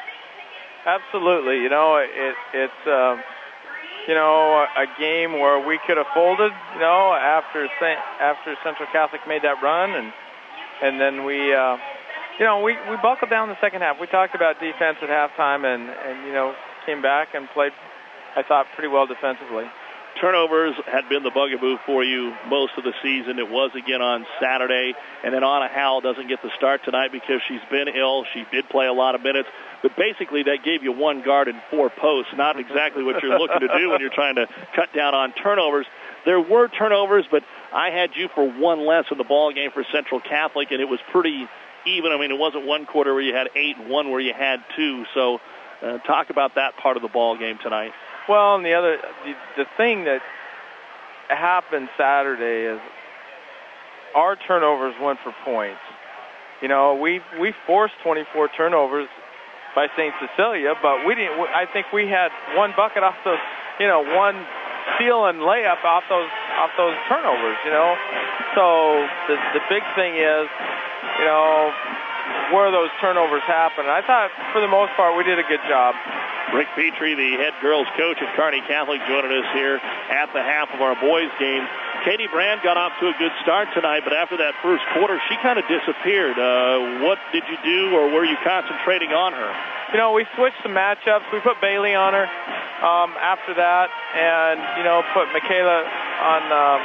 Absolutely. You know, it, it's, uh, you know, a game where we could have folded, you know, after Saint, after Central Catholic made that run, and and then we, uh, you know, we, we buckled down the second half. We talked about defense at halftime, and, and, you know, came back and played, I thought, pretty well defensively. Turnovers had been the bugaboo for you most of the season. It was again on Saturday. And then Anna Howell doesn't get the start tonight because she's been ill. She did play a lot of minutes. But basically that gave you one guard and four posts, not exactly what you're looking to do when you're trying to cut down on turnovers. There were turnovers, but I had you for one less in the ball game for Central Catholic, and it was pretty even. I mean, it wasn't one quarter where you had eight and one where you had two. So uh, talk about that part of the ball game tonight. Well, and the other, the, the thing that happened Saturday is our turnovers went for points. You know, we we forced twenty-four turnovers by Saint Cecilia, but we didn't. I think we had one bucket off those, you know, one steal and layup off those off those turnovers. You know, so the the big thing is, you know, where those turnovers happen. And I thought for the most part we did a good job. Rick Petrie, the head girls coach at Kearney Catholic, joining us here at the half of our boys game. Katie Brand got off to a good start tonight, but after that first quarter, she kind of disappeared. Uh, what did you do, or were you concentrating on her? You know, we switched some matchups. We put Bailey on her um, after that, and, you know, put Michaela on uh,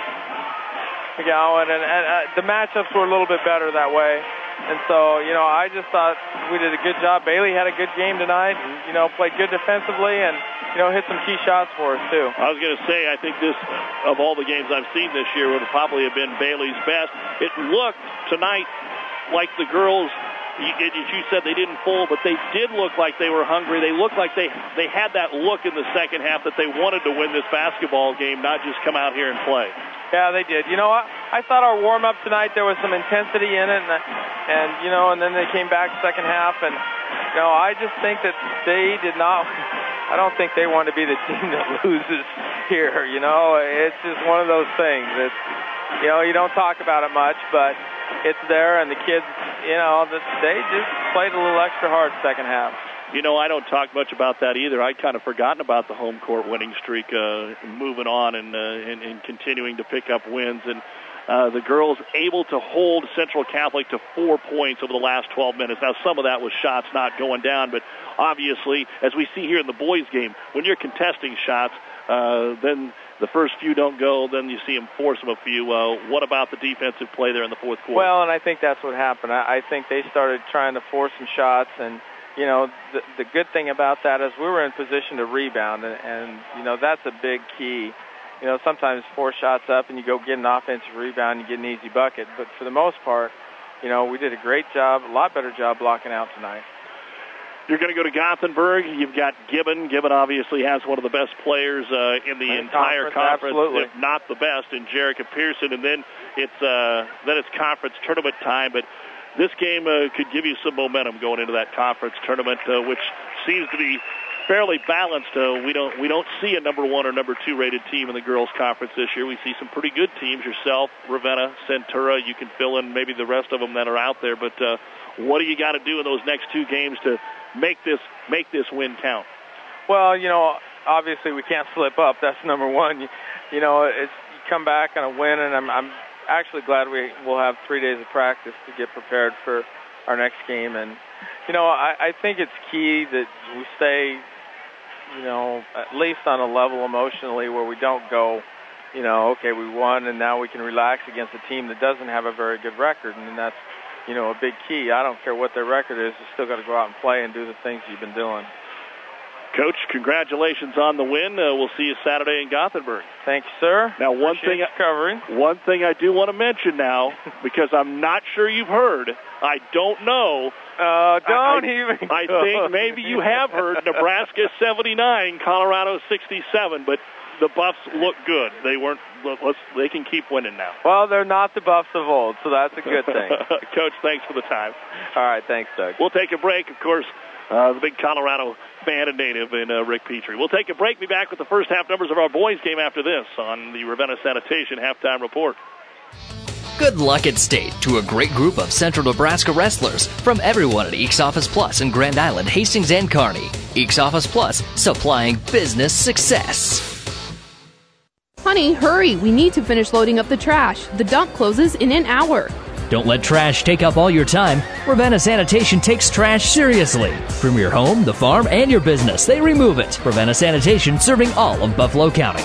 McGowan, and, and uh, the matchups were a little bit better that way. And so, you know, I just thought we did a good job. Bailey had a good game tonight, and, you know, played good defensively, and, you know, hit some key shots for us, too. I was going to say, I think this, of all the games I've seen this year, would probably have been Bailey's best. It looked tonight like the girls, as you said, they didn't fold, but they did look like they were hungry. They looked like they, they had that look in the second half that they wanted to win this basketball game, not just come out here and play. Yeah, they did. You know, I, I thought our warm-up tonight, there was some intensity in it, and, and, you know, and then they came back second half, and, you know, I just think that they did not, I don't think they want to be the team that loses here, you know. It's just one of those things that, you know, you don't talk about it much, but it's there, and the kids, you know, they just played a little extra hard second half. You know, I don't talk much about that either. I'd kind of forgotten about the home court winning streak, uh, moving on and, uh, and, and continuing to pick up wins. And uh, the girls able to hold Central Catholic to four points over the last twelve minutes. Now, some of that was shots not going down, but obviously, as we see here in the boys' game, when you're contesting shots, uh, then the first few don't go, then you see them force them a few. Uh, what about the defensive play there in the fourth quarter? Well, and I think that's what happened. I, I think they started trying to force some shots, and you know, the, the good thing about that is we were in position to rebound, and, and, you know, that's a big key. You know, sometimes four shots up and you go get an offensive rebound and you get an easy bucket. But for the most part, you know, we did a great job, a lot better job blocking out tonight. You're going to go to Gothenburg. You've got Gibbon. Gibbon obviously has one of the best players uh, in the in entire conference, conference, if not the best, in Jerica Pearson. And then it's uh, then it's conference tournament time. But this game uh, could give you some momentum going into that conference tournament, uh, which seems to be fairly balanced. Uh, we don't we don't see a number one or number two rated team in the girls' conference this year. We see some pretty good teams. Yourself, Ravenna, Centura. You can fill in maybe the rest of them that are out there. But uh, what do you got to do in those next two games to make this make this win count? Well, you know, obviously we can't slip up. That's number one. You, you know, it's you come back on a win, and I'm, I'm actually glad we will have three days of practice to get prepared for our next game. And you know, I, I think it's key that we stay, you know, at least on a level emotionally where we don't go, you know, okay, we won and now we can relax against a team that doesn't have a very good record, and that's, you know, a big key. I don't care what their record is, you still got to go out and play and do the things you've been doing. Coach, congratulations on the win. Uh, we'll see you Saturday in Gothenburg. Thank you, sir. Now, one Appreciate thing, covering. one thing I do want to mention now, because I'm not sure you've heard, I don't know. Uh, don't I, even. I go. think maybe you have heard Nebraska seventy-nine, Colorado sixty-seven, but the Buffs look good. They weren't. Let's. They can keep winning now. Well, they're not the Buffs of old, so that's a good thing. Coach, thanks for the time. All right, thanks, Doug. We'll take a break. Of course, uh, the big Colorado fan and native in uh, Rick Petrie. We'll take a break. Be back with the first half numbers of our boys game after this on the Ravenna Sanitation halftime report. Good luck at State to a great group of Central Nebraska wrestlers from everyone at Eeks Office Plus in Grand Island, Hastings, and Kearney. Eeks Office Plus, supplying business success. Honey, hurry. We need to finish loading up the trash. The dump closes in an hour. Don't let trash take up all your time. Ravenna Sanitation takes trash seriously. From your home, the farm, and your business, they remove it. Ravenna Sanitation, serving all of Buffalo County.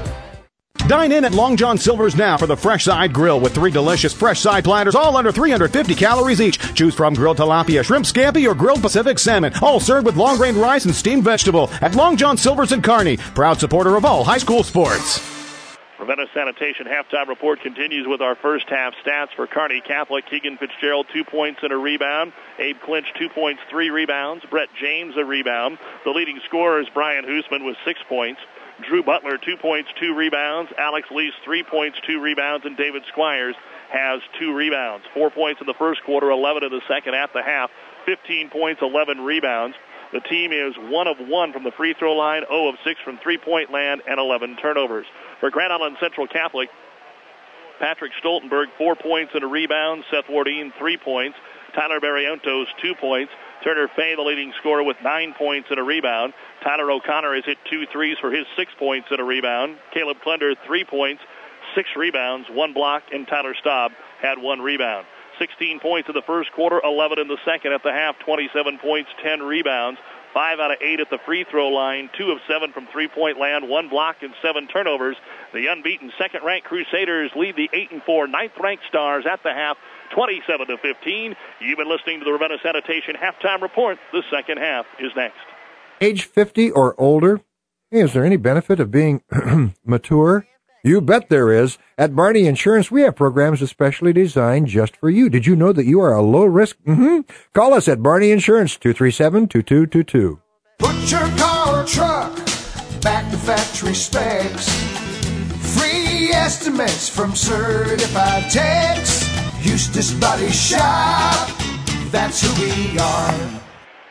Dine in at Long John Silver's now for the Fresh Side Grill with three delicious fresh side platters, all under three hundred fifty calories each. Choose from grilled tilapia, shrimp scampi, or grilled Pacific salmon, all served with long-grain rice and steamed vegetable at Long John Silver's in Kearney, proud supporter of all high school sports. Ravenna Sanitation halftime report continues with our first half stats for Kearney Catholic. Keegan Fitzgerald, two points and a rebound. Abe Clinch, two points, three rebounds. Brett James, a rebound. The leading scorer is Brian Hoosman with six points. Drew Butler, two points, two rebounds. Alex Lease, three points, two rebounds. And David Squires has two rebounds. Four points in the first quarter, eleven in the second at the half. fifteen points, eleven rebounds. The team is one of one from the free throw line, zero of six from three-point land, and eleven turnovers. For Grand Island Central Catholic, Patrick Stoltenberg, four points and a rebound. Seth Wardine, three points. Tyler Barrientos, two points. Turner Fay, the leading scorer, with nine points and a rebound. Tyler O'Connor has hit two threes for his six points and a rebound. Caleb Klender, three points, six rebounds, one block, and Tyler Staub had one rebound. sixteen points in the first quarter, eleven in the second. At the half, twenty-seven points, ten rebounds. Five out of eight at the free throw line, two of seven from three-point land, one block and seven turnovers. The unbeaten second-ranked Crusaders lead the eight and four ninth-ranked Stars at the half, twenty-seven to fifteen. You've been listening to the Ravenna Sanitation halftime report. The second half is next. Age fifty or older? Hey, is there any benefit of being mature? You bet there is. At Barney Insurance, we have programs especially designed just for you. Did you know that you are a low risk? Mm-hmm. Call us at Barney Insurance, two three seven, two two two two. Put your car or truck back to factory specs. Free estimates from certified techs. Eustace Body Shop, that's who we are.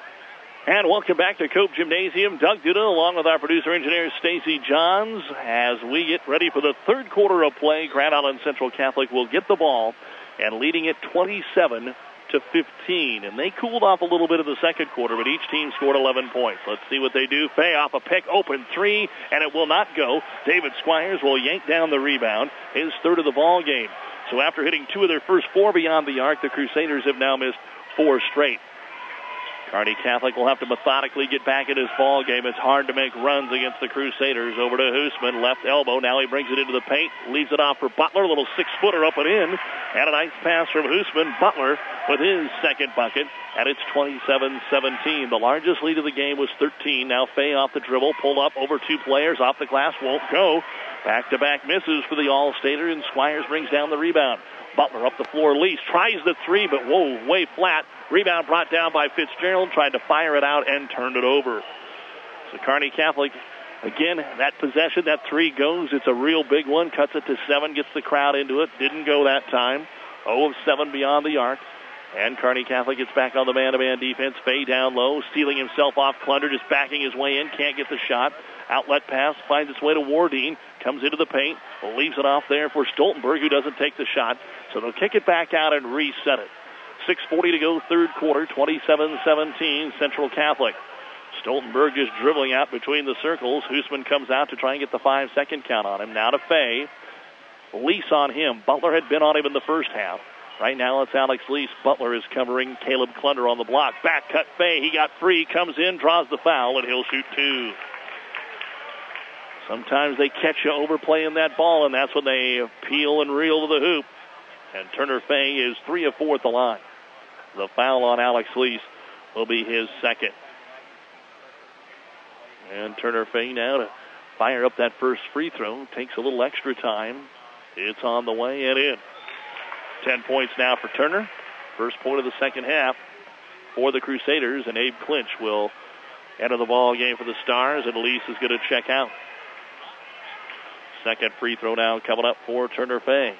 And welcome back to Cope Gymnasium. Doug Duda, along with our producer-engineer Stacy Johns, as we get ready for the third quarter of play. Grand Island Central Catholic will get the ball and leading it twenty-seven to fifteen. And they cooled off a little bit in the second quarter, but each team scored eleven points. Let's see what they do. Fay off a pick, open three, and it will not go. David Squires will yank down the rebound, his third of the ball game. So after hitting two of their first four beyond the arc, the Crusaders have now missed four straight. Kearney Catholic will have to methodically get back in his ball game. It's hard to make runs against the Crusaders. Over to Hoosman, left elbow. Now he brings it into the paint, leaves it off for Butler. A little six-footer up and in. And a nice pass from Hoosman. Butler with his second bucket. And it's twenty-seven seventeen. The largest lead of the game was thirteen. Now Fay off the dribble, pulled up over two players. Off the glass, won't go. Back-to-back misses for the All-Stater, and Squires brings down the rebound. Butler up the floor, Lease tries the three, but whoa, way flat. Rebound brought down by Fitzgerald, tried to fire it out and turned it over. So Kearney Catholic, again, that possession, that three goes. It's a real big one. Cuts it to seven, gets the crowd into it. Didn't go that time. oh of seven beyond the arc. And Kearney Catholic gets back on the man-to-man defense. Fay down low, stealing himself off Klunder, just backing his way in. Can't get the shot. Outlet pass finds its way to Wardine. Comes into the paint. Leaves it off there for Stoltenberg, who doesn't take the shot. So they'll kick it back out and reset it. six forty to go, third quarter, twenty-seven seventeen, Central Catholic. Stoltenberg is dribbling out between the circles. Hoosman comes out to try and get the five-second count on him. Now to Fay. Lease on him. Butler had been on him in the first half. Right now it's Alex Lease. Butler is covering Caleb Klunder on the block. Back cut Fay. He got free, comes in, draws the foul, and he'll shoot two. Sometimes they catch you overplaying that ball, and that's when they peel and reel to the hoop. And Turner Fay is three of four at the line. The foul on Alex Lease will be his second. And Turner Fay now to fire up that first free throw. Takes a little extra time. It's on the way and in. Ten points now for Turner. First point of the second half for the Crusaders, and Abe Clinch will enter the ball game for the Stars, and Lease is going to check out. Second free throw now coming up for Turner Fay.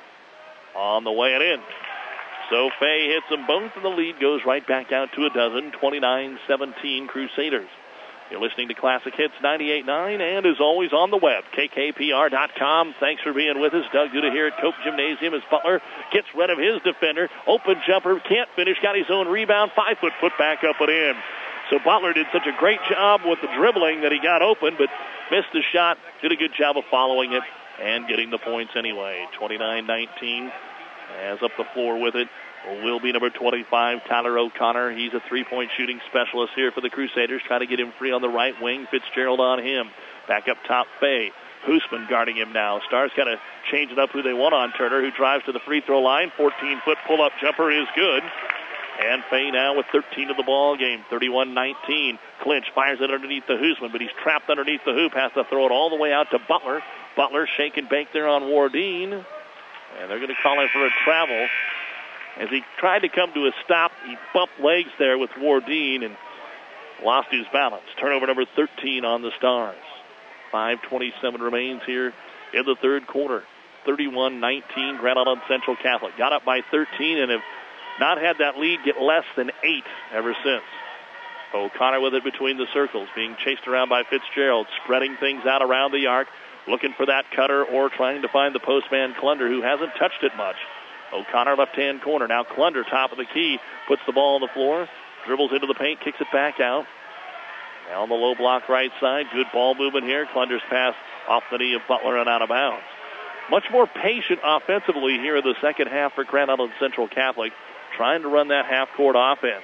On the way and in. So Fay hits them both, and the lead goes right back out to a dozen. twenty-nine seventeen Crusaders. You're listening to Classic Hits ninety-eight point nine, and as always on the web, K K P R dot com. Thanks for being with us. Doug Duda here at Cope Gymnasium as Butler gets rid of his defender. Open jumper, can't finish, got his own rebound. Five foot put back up and in. So Butler did such a great job with the dribbling that he got open, but missed the shot. Did a good job of following it and getting the points anyway. twenty-nine nineteen. Has up the floor with it will be number twenty-five, Tyler O'Connor. He's a three-point shooting specialist here for the Crusaders. Trying to get him free on the right wing. Fitzgerald on him. Back up top, Fay. Hoosman guarding him now. Stars got to change it up who they want on Turner, who drives to the free throw line. fourteen-foot pull-up jumper is good. And Fay now with thirteen of the ball game. thirty-one nineteen. Clinch fires it underneath the Hoosman, but he's trapped underneath the hoop. Has to throw it all the way out to Butler. Butler shake and bake there on Wardine. And they're going to call him for a travel. As he tried to come to a stop, he bumped legs there with Wardine and lost his balance. Turnover number thirteen on the Stars. five twenty-seven remains here in the third quarter. thirty-one nineteen, Grand Island Central Catholic. Got up by thirteen and have not had that lead get less than eight ever since. O'Connor with it between the circles, being chased around by Fitzgerald, spreading things out around the arc, looking for that cutter or trying to find the postman Klunder, who hasn't touched it much. O'Connor left-hand corner. Now Klunder, top of the key, puts the ball on the floor, dribbles into the paint, kicks it back out. Now on the low block right side, good ball movement here. Klunder's pass off the knee of Butler and out of bounds. Much more patient offensively here in the second half for Grand Island Central Catholic, trying to run that half-court offense.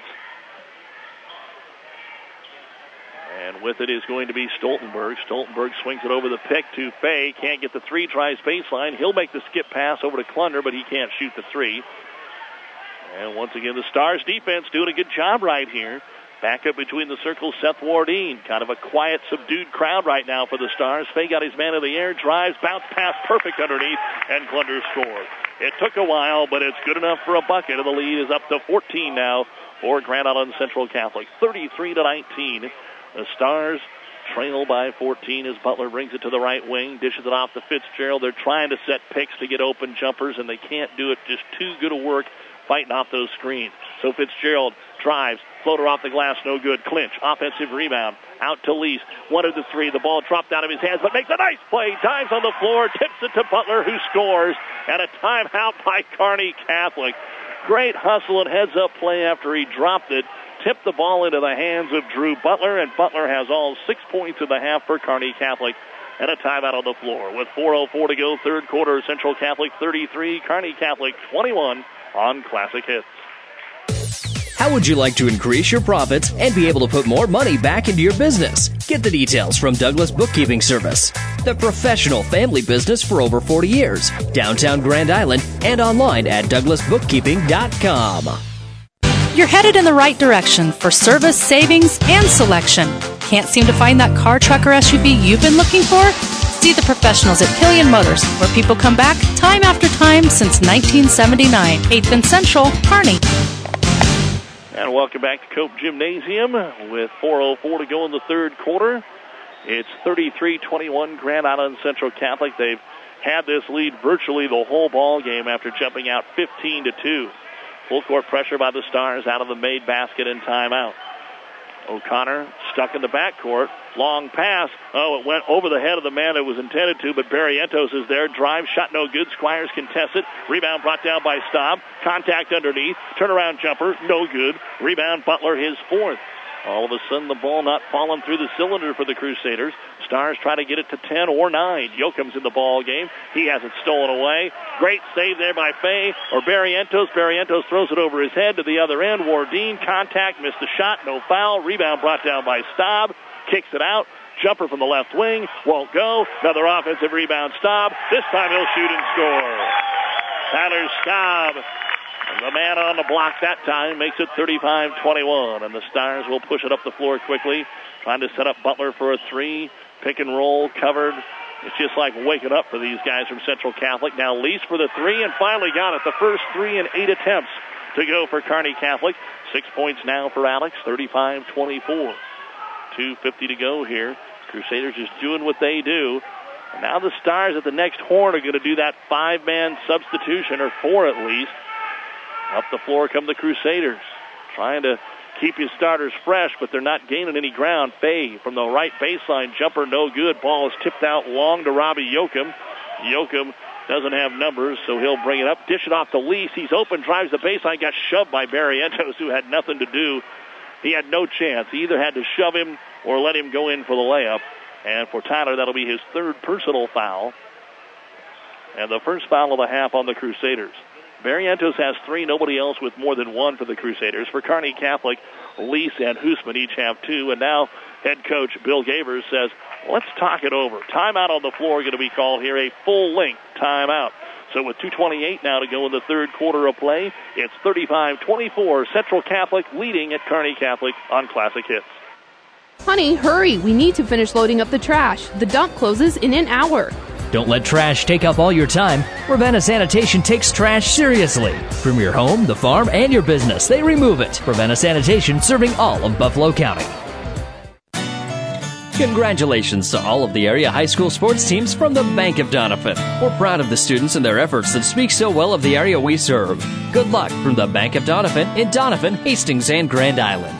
And with it is going to be Stoltenberg. Stoltenberg swings it over the pick to Fay. Can't get the three, tries baseline. He'll make the skip pass over to Klunder, but he can't shoot the three. And once again, the Stars defense doing a good job right here. Back up between the circles, Seth Wardine. Kind of a quiet, subdued crowd right now for the Stars. Fay got his man in the air, drives, bounce pass, perfect underneath, and Klunder scored. It took a while, but it's good enough for a bucket, and the lead is up to fourteen now for Grand Island Central Catholic. thirty-three to nineteen. The Stars trail by fourteen as Butler brings it to the right wing, dishes it off to Fitzgerald. They're trying to set picks to get open jumpers, and they can't do it. Just too good a work fighting off those screens. So Fitzgerald drives, floater off the glass, no good. Clinch, offensive rebound, out to Lease. One of the three, the ball dropped out of his hands, but makes a nice play. Dives on the floor, tips it to Butler, who scores. And a timeout by Kearney Catholic. Great hustle and heads-up play after he dropped it. Tipped the ball into the hands of Drew Butler, and Butler has all six points in the half for Kearney Catholic, and a timeout on the floor. With four oh four to go, third quarter, Central Catholic thirty-three, Kearney Catholic twenty-one on Classic Hits. How would you like to increase your profits and be able to put more money back into your business? Get the details from Douglas Bookkeeping Service, the professional family business for over forty years, downtown Grand Island, and online at douglas bookkeeping dot com. You're headed in the right direction for service, savings, and selection. Can't seem to find that car, truck, or S U V you've been looking for? See the professionals at Killian Motors, where people come back time after time since nineteen seventy-nine. eighth and Central, Kearney. And welcome back to Cope Gymnasium with four oh four to go in the third quarter. It's thirty-three twenty-one Grand Island Central Catholic. They've had this lead virtually the whole ball game after jumping out fifteen to two. Full court pressure by the Stars out of the made basket and timeout. O'Connor stuck in the backcourt. Long pass. Oh, it went over the head of the man it was intended to, but Barrientos is there. Drive, shot no good. Squires contests it. Rebound brought down by Staub. Contact underneath. Turnaround jumper, no good. Rebound, Butler, his fourth. All of a sudden, the ball not falling through the cylinder for the Crusaders. Stars try to get it to ten or nine. Yoakum's in the ball game. He has it stolen away. Great save there by Fay or Barrientos. Barrientos throws it over his head to the other end. Wardeen, contact, missed the shot, no foul. Rebound brought down by Staub. Kicks it out. Jumper from the left wing. Won't go. Another offensive rebound, Staub. This time he'll shoot and score. Tyler Staub, the man on the block that time, makes it thirty-five twenty-one, and the Stars will push it up the floor quickly, trying to set up Butler for a three. Pick and roll, covered. It's just like waking up for these guys from Central Catholic. Now Lease for the three, and finally got it. The first three in eight attempts to go for Kearney Catholic. Six points now for Alex, thirty-five twenty-four. two fifty to go here. Crusaders just doing what they do. And now the Stars at the next horn are going to do that five-man substitution, or four at least. Up the floor come the Crusaders, trying to keep his starters fresh, but they're not gaining any ground. Fay from the right baseline, jumper no good. Ball is tipped out long to Robbie Yoakum. Yoakum doesn't have numbers, so he'll bring it up. Dish it off to Lease. He's open, drives the baseline, got shoved by Barrientos, who had nothing to do. He had no chance. He either had to shove him or let him go in for the layup. And for Tyler, that'll be his third personal foul. And the first foul of the half on the Crusaders. Barrientos has three, nobody else with more than one for the Crusaders. For Kearney Catholic, Lease and Hoosman each have two. And now head coach Bill Gavers says, let's talk it over. Timeout on the floor going to be called here, a full-length timeout. So with two twenty-eight now to go in the third quarter of play, it's thirty-five twenty-four. Central Catholic leading at Kearney Catholic on Classic Hits. Honey, hurry. We need to finish loading up the trash. The dump closes in an hour. Don't let trash take up all your time. Ravenna Sanitation takes trash seriously. From your home, the farm, and your business, they remove it. Ravenna Sanitation, serving all of Buffalo County. Congratulations to all of the area high school sports teams from the Bank of Doniphan. We're proud of the students and their efforts that speak so well of the area we serve. Good luck from the Bank of Doniphan in Doniphan, Hastings, and Grand Island.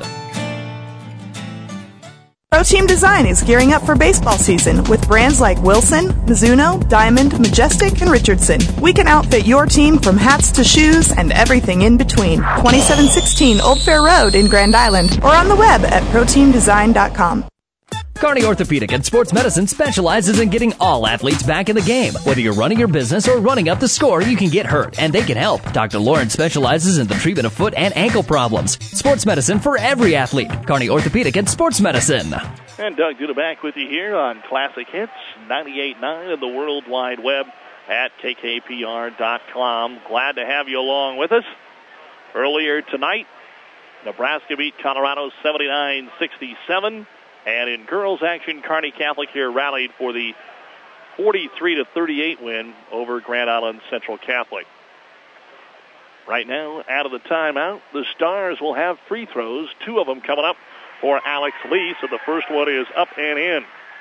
Pro Team Design is gearing up for baseball season with brands like Wilson, Mizuno, Diamond, Majestic, and Richardson. We can outfit your team from hats to shoes and everything in between. twenty-seven sixteen Old Fair Road in Grand Island or on the web at pro team design dot com. Kearney Orthopedic and Sports Medicine specializes in getting all athletes back in the game. Whether you're running your business or running up the score, you can get hurt, and they can help. Doctor Lawrence specializes in the treatment of foot and ankle problems. Sports medicine for every athlete. Kearney Orthopedic and Sports Medicine. And Doug Duda back with you here on Classic Hits, ninety-eight point nine and the World Wide Web at K K P R dot com. Glad to have you along with us. Earlier tonight, Nebraska beat Colorado seventy-nine sixty-seven. And in girls action, Kearney Catholic here rallied for the forty-three to thirty-eight win over Grand Island Central Catholic. Right now, out of the timeout, the Stars will have free throws, two of them coming up for Alex Lee. So the first one is up and in.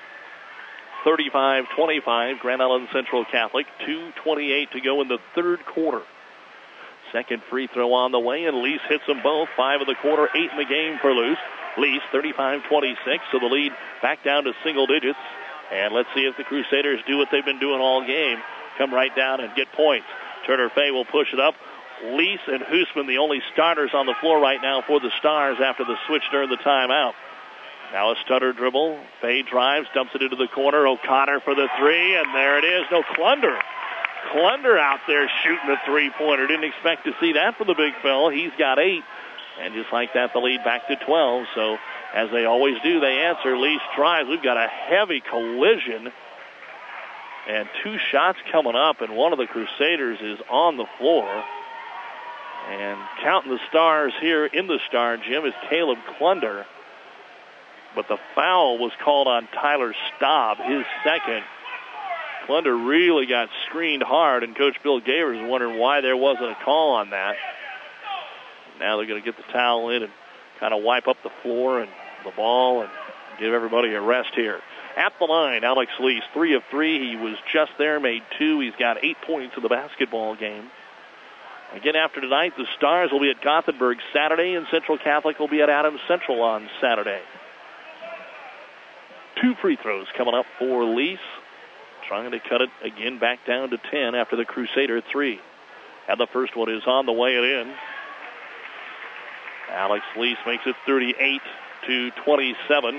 thirty-five twenty-five, Grand Island Central Catholic, two twenty-eight to go in the third quarter. Second free throw on the way, and Lease hits them both. Five of the quarter, eight in the game for Luce. Lease, thirty-five twenty-six, so the lead back down to single digits. And let's see if the Crusaders do what they've been doing all game, come right down and get points. Turner Fay will push it up. Lease and Hoosman, the only starters on the floor right now for the Stars after the switch during the timeout. Now a stutter dribble. Fay drives, dumps it into the corner. O'Connor for the three, and there it is. No, Klunder. Klunder out there shooting the three-pointer. Didn't expect to see that from the big fella. He's got eight. And just like that, the lead back to twelve. So, as they always do, they answer. Lease tries. We've got a heavy collision. And two shots coming up, and one of the Crusaders is on the floor. And counting the Stars here in the Star Gym is Caleb Klunder. But the foul was called on Tyler Staub, his second. Klunder really got screened hard, and Coach Bill Gavers is wondering why there wasn't a call on that. Now they're going to get the towel in and kind of wipe up the floor and the ball and give everybody a rest here. At the line, Alex Lease, three of three. He was just there, made two. He's got eight points in the basketball game. Again, after tonight, the Stars will be at Gothenburg Saturday, and Central Catholic will be at Adams Central on Saturday. Two free throws coming up for Lease. Trying to cut it again back down to ten after the Crusader three. And the first one is on the way in. Alex Lease makes it thirty-eight to twenty-seven.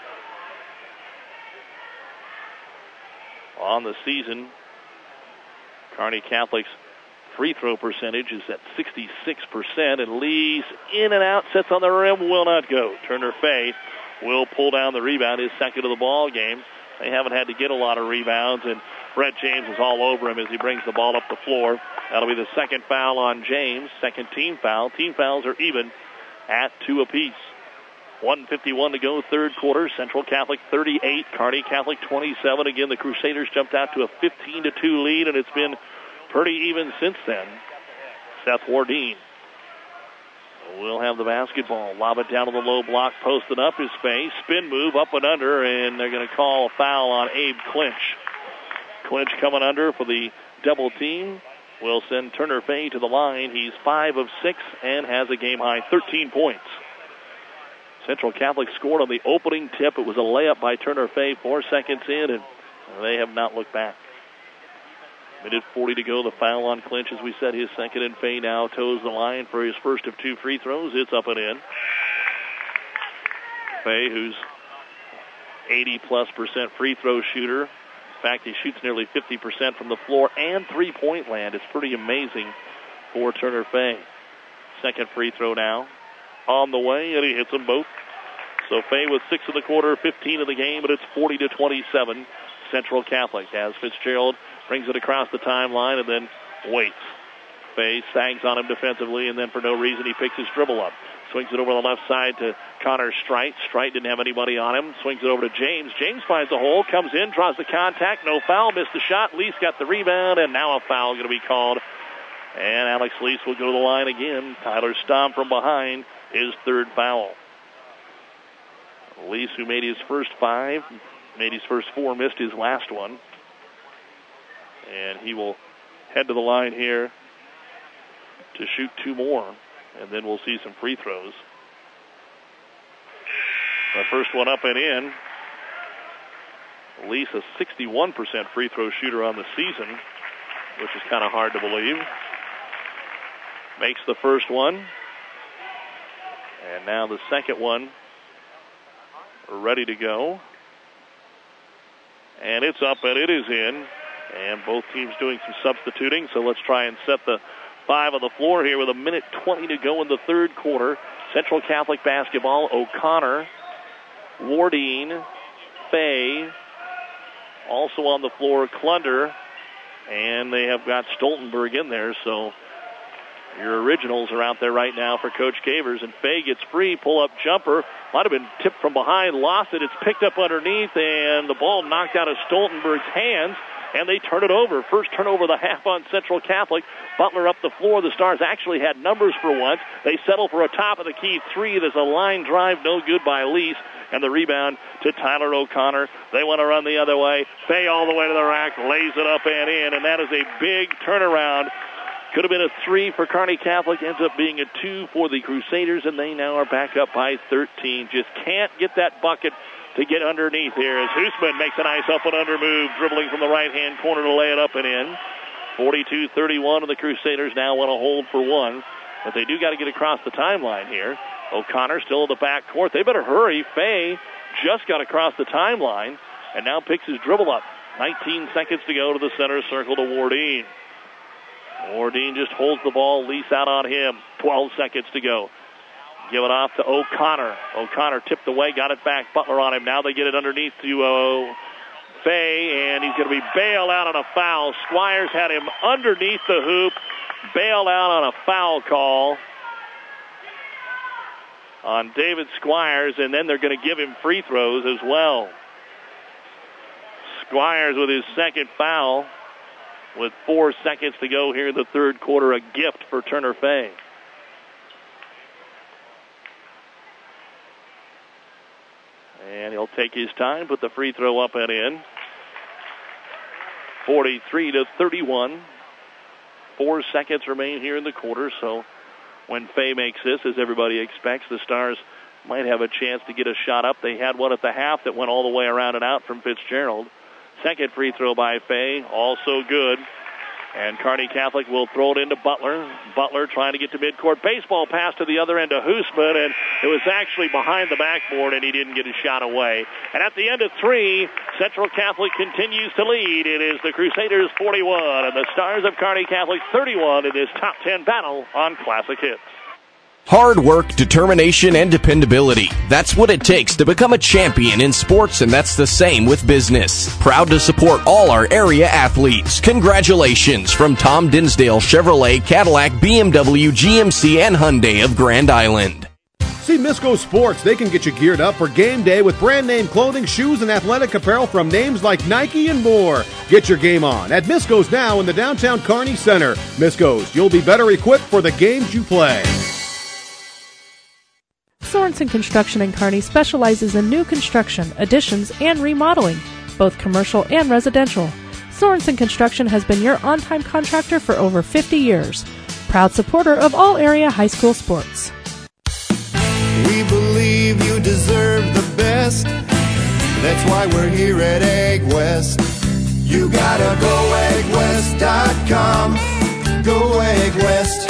On the season, Kearney Catholic's free throw percentage is at sixty-six percent, and Lee's in and out, sets on the rim, will not go. Turner Fay will pull down the rebound, his second of the ball game. They haven't had to get a lot of rebounds, and Brett James is all over him as he brings the ball up the floor. That'll be the second foul on James, second team foul. Team fouls are even at two apiece. one fifty-one to go, third quarter. Central Catholic thirty-eight, Kearney Catholic twenty-seven. Again, the Crusaders jumped out to a fifteen to two lead, and it's been pretty even since then. Seth Wardeen will have the basketball. Lob it down to the low block, posted up his face. Spin move up and under, and they're going to call a foul on Abe Clinch. Clinch coming under for the double team will send Turner Fay to the line. He's five of six and has a game-high thirteen points. Central Catholic scored on the opening tip. It was a layup by Turner Fay four seconds in, and they have not looked back. Minute forty to go. The foul on Clinch, as we said, his second, and Fay now toes the line for his first of two free throws. It's up and in. Fay, who's eighty plus percent free throw shooter. In fact, he shoots nearly fifty percent from the floor and three-point land. It's pretty amazing for Turner Fay. Second free throw now on the way, and he hits them both. So Fay with six in the quarter, fifteen in the game, but it's forty to twenty-seven. Central Catholic as Fitzgerald brings it across the timeline and then waits. Fay sags on him defensively, and then for no reason he picks his dribble up. Swings it over the left side to Connor Strite. Strite didn't have anybody on him. Swings it over to James. James finds a hole, comes in, draws the contact. No foul, missed the shot. Lease got the rebound, and now a foul going to be called. And Alex Lease will go to the line again. Tyler Stamm from behind, his third foul. Lease, who made his first five, made his first four, missed his last one. And he will head to the line here to shoot two more, and then we'll see some free throws. The first one up and in. Lease, a sixty-one percent free throw shooter on the season, which is kind of hard to believe. Makes the first one. And now the second one ready to go. And it's up and it is in. And both teams doing some substituting, so let's try and set the five on the floor here with a minute twenty to go in the third quarter. Central Catholic basketball, O'Connor, Wardeen, Fay, also on the floor, Klunder, and they have got Stoltenberg in there, so your originals are out there right now for Coach Cavers, and Fay gets free, pull-up jumper, might have been tipped from behind, lost it, it's picked up underneath, and the ball knocked out of Stoltenberg's hands, and they turn it over. First turnover of the half on Central Catholic. Butler up the floor. The Stars actually had numbers for once. They settle for a top-of-the-key three. There's a line drive, no good by Lease. And the rebound to Tyler O'Connor. They want to run the other way. Fay all the way to the rack, lays it up and in, and that is a big turnaround. Could have been a three for Kearney Catholic. Ends up being a two for the Crusaders, and they now are back up by thirteen. Just can't get that bucket to get underneath here as Hoosman makes a nice up and under move, dribbling from the right-hand corner to lay it up and in. forty-two thirty-one, and the Crusaders now want to hold for one. But they do got to get across the timeline here. O'Connor still in the back court. They better hurry. Fay just got across the timeline and now picks his dribble up. nineteen seconds to go to the center circle to Wardeen. Wardeen just holds the ball. Lease out on him. twelve seconds to go. Give it off to O'Connor. O'Connor tipped away, got it back. Butler on him. Now they get it underneath to uh, Fay, and he's going to be bailed out on a foul. Squires had him underneath the hoop, bailed out on a foul call on David Squires, and then they're going to give him free throws as well. Squires with his second foul with four seconds to go here in the third quarter, a gift for Turner Fay. And he'll take his time, put the free throw up and in. forty-three to thirty-one. Four seconds remain here in the quarter, so when Fay makes this, as everybody expects, the Stars might have a chance to get a shot up. They had one at the half that went all the way around and out from Fitzgerald. Second free throw by Fay, also good. And Kearney Catholic will throw it into Butler. Butler trying to get to midcourt. Baseball pass to the other end to Hoosman, and it was actually behind the backboard, and he didn't get his shot away. And at the end of three, Central Catholic continues to lead. It is the Crusaders forty-one, and the Stars of Kearney Catholic thirty-one in this top ten battle on Classic Hits. Hard work, determination, and dependability. That's what it takes to become a champion in sports, and that's the same with business. Proud to support all our area athletes. Congratulations from Tom Dinsdale Chevrolet, Cadillac, B M W, G M C, and Hyundai of Grand Island. See Misco Sports. They can get you geared up for game day with brand name clothing, shoes, and athletic apparel from names like Nike and more. Get your game on at Misco's now in the downtown Kearney Center. Misco's, you'll be better equipped for the games you play. Sorensen Construction in Kearney specializes in new construction, additions, and remodeling, both commercial and residential. Sorensen Construction has been your on-time contractor for over fifty years. Proud supporter of all area high school sports. We believe you deserve the best. That's why we're here at Egg West. You gotta go egg west dot com. Go Egg West.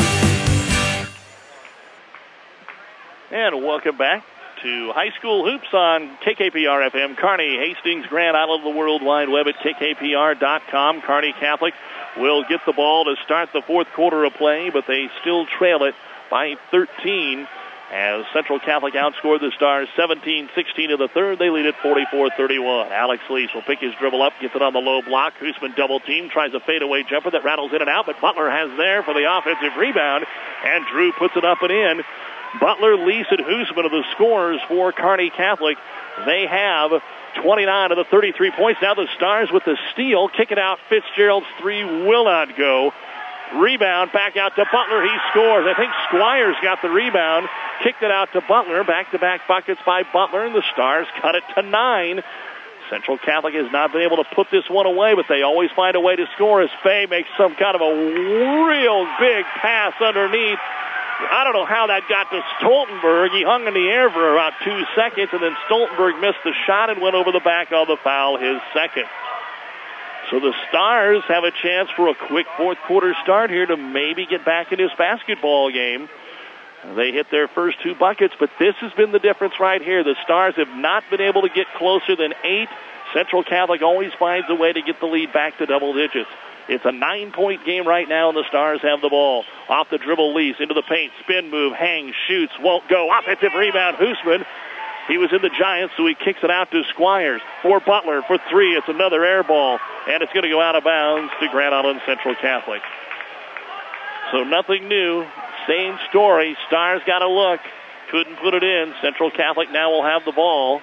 And welcome back to High School Hoops on K K P R F M. Kearney, Hastings, Grand Island, the World Wide Web at K K P R dot com. Kearney Catholic will get the ball to start the fourth quarter of play, but they still trail it by thirteen as Central Catholic outscored the Stars seventeen sixteen in the third. They lead it forty-four thirty-one. Alex Lease will pick his dribble up, gets it on the low block. Hoosman double team, tries a fadeaway jumper that rattles in and out, but Butler has there for the offensive rebound, and Drew puts it up and in. Butler, Lease, and Hoosman are the scorers for Kearney Catholic. They have twenty-nine of the thirty-three points. Now the Stars with the steal. Kick it out. Fitzgerald's three will not go. Rebound back out to Butler. He scores. I think Squires got the rebound. Kicked it out to Butler. Back-to-back buckets by Butler, and the Stars cut it to nine. Central Catholic has not been able to put this one away, but they always find a way to score as Fay makes some kind of a real big pass underneath. I don't know how that got to Stoltenberg. He hung in the air for about two seconds, and then Stoltenberg missed the shot and went over the back on the foul, his second. So the Stars have a chance for a quick fourth quarter start here to maybe get back in this basketball game. They hit their first two buckets, but this has been the difference right here. The Stars have not been able to get closer than eight. Central Catholic always finds a way to get the lead back to double digits. It's a nine-point game right now, and the Stars have the ball. Off the dribble, Lease into the paint. Spin move, hangs, shoots, won't go. Offensive rebound, Hoosman. He was in the Giants, so he kicks it out to Squires. For Butler, for three, it's another air ball. And it's going to go out of bounds to Grand Island Central Catholic. So nothing new. Same story. Stars got a look. Couldn't put it in. Central Catholic now will have the ball.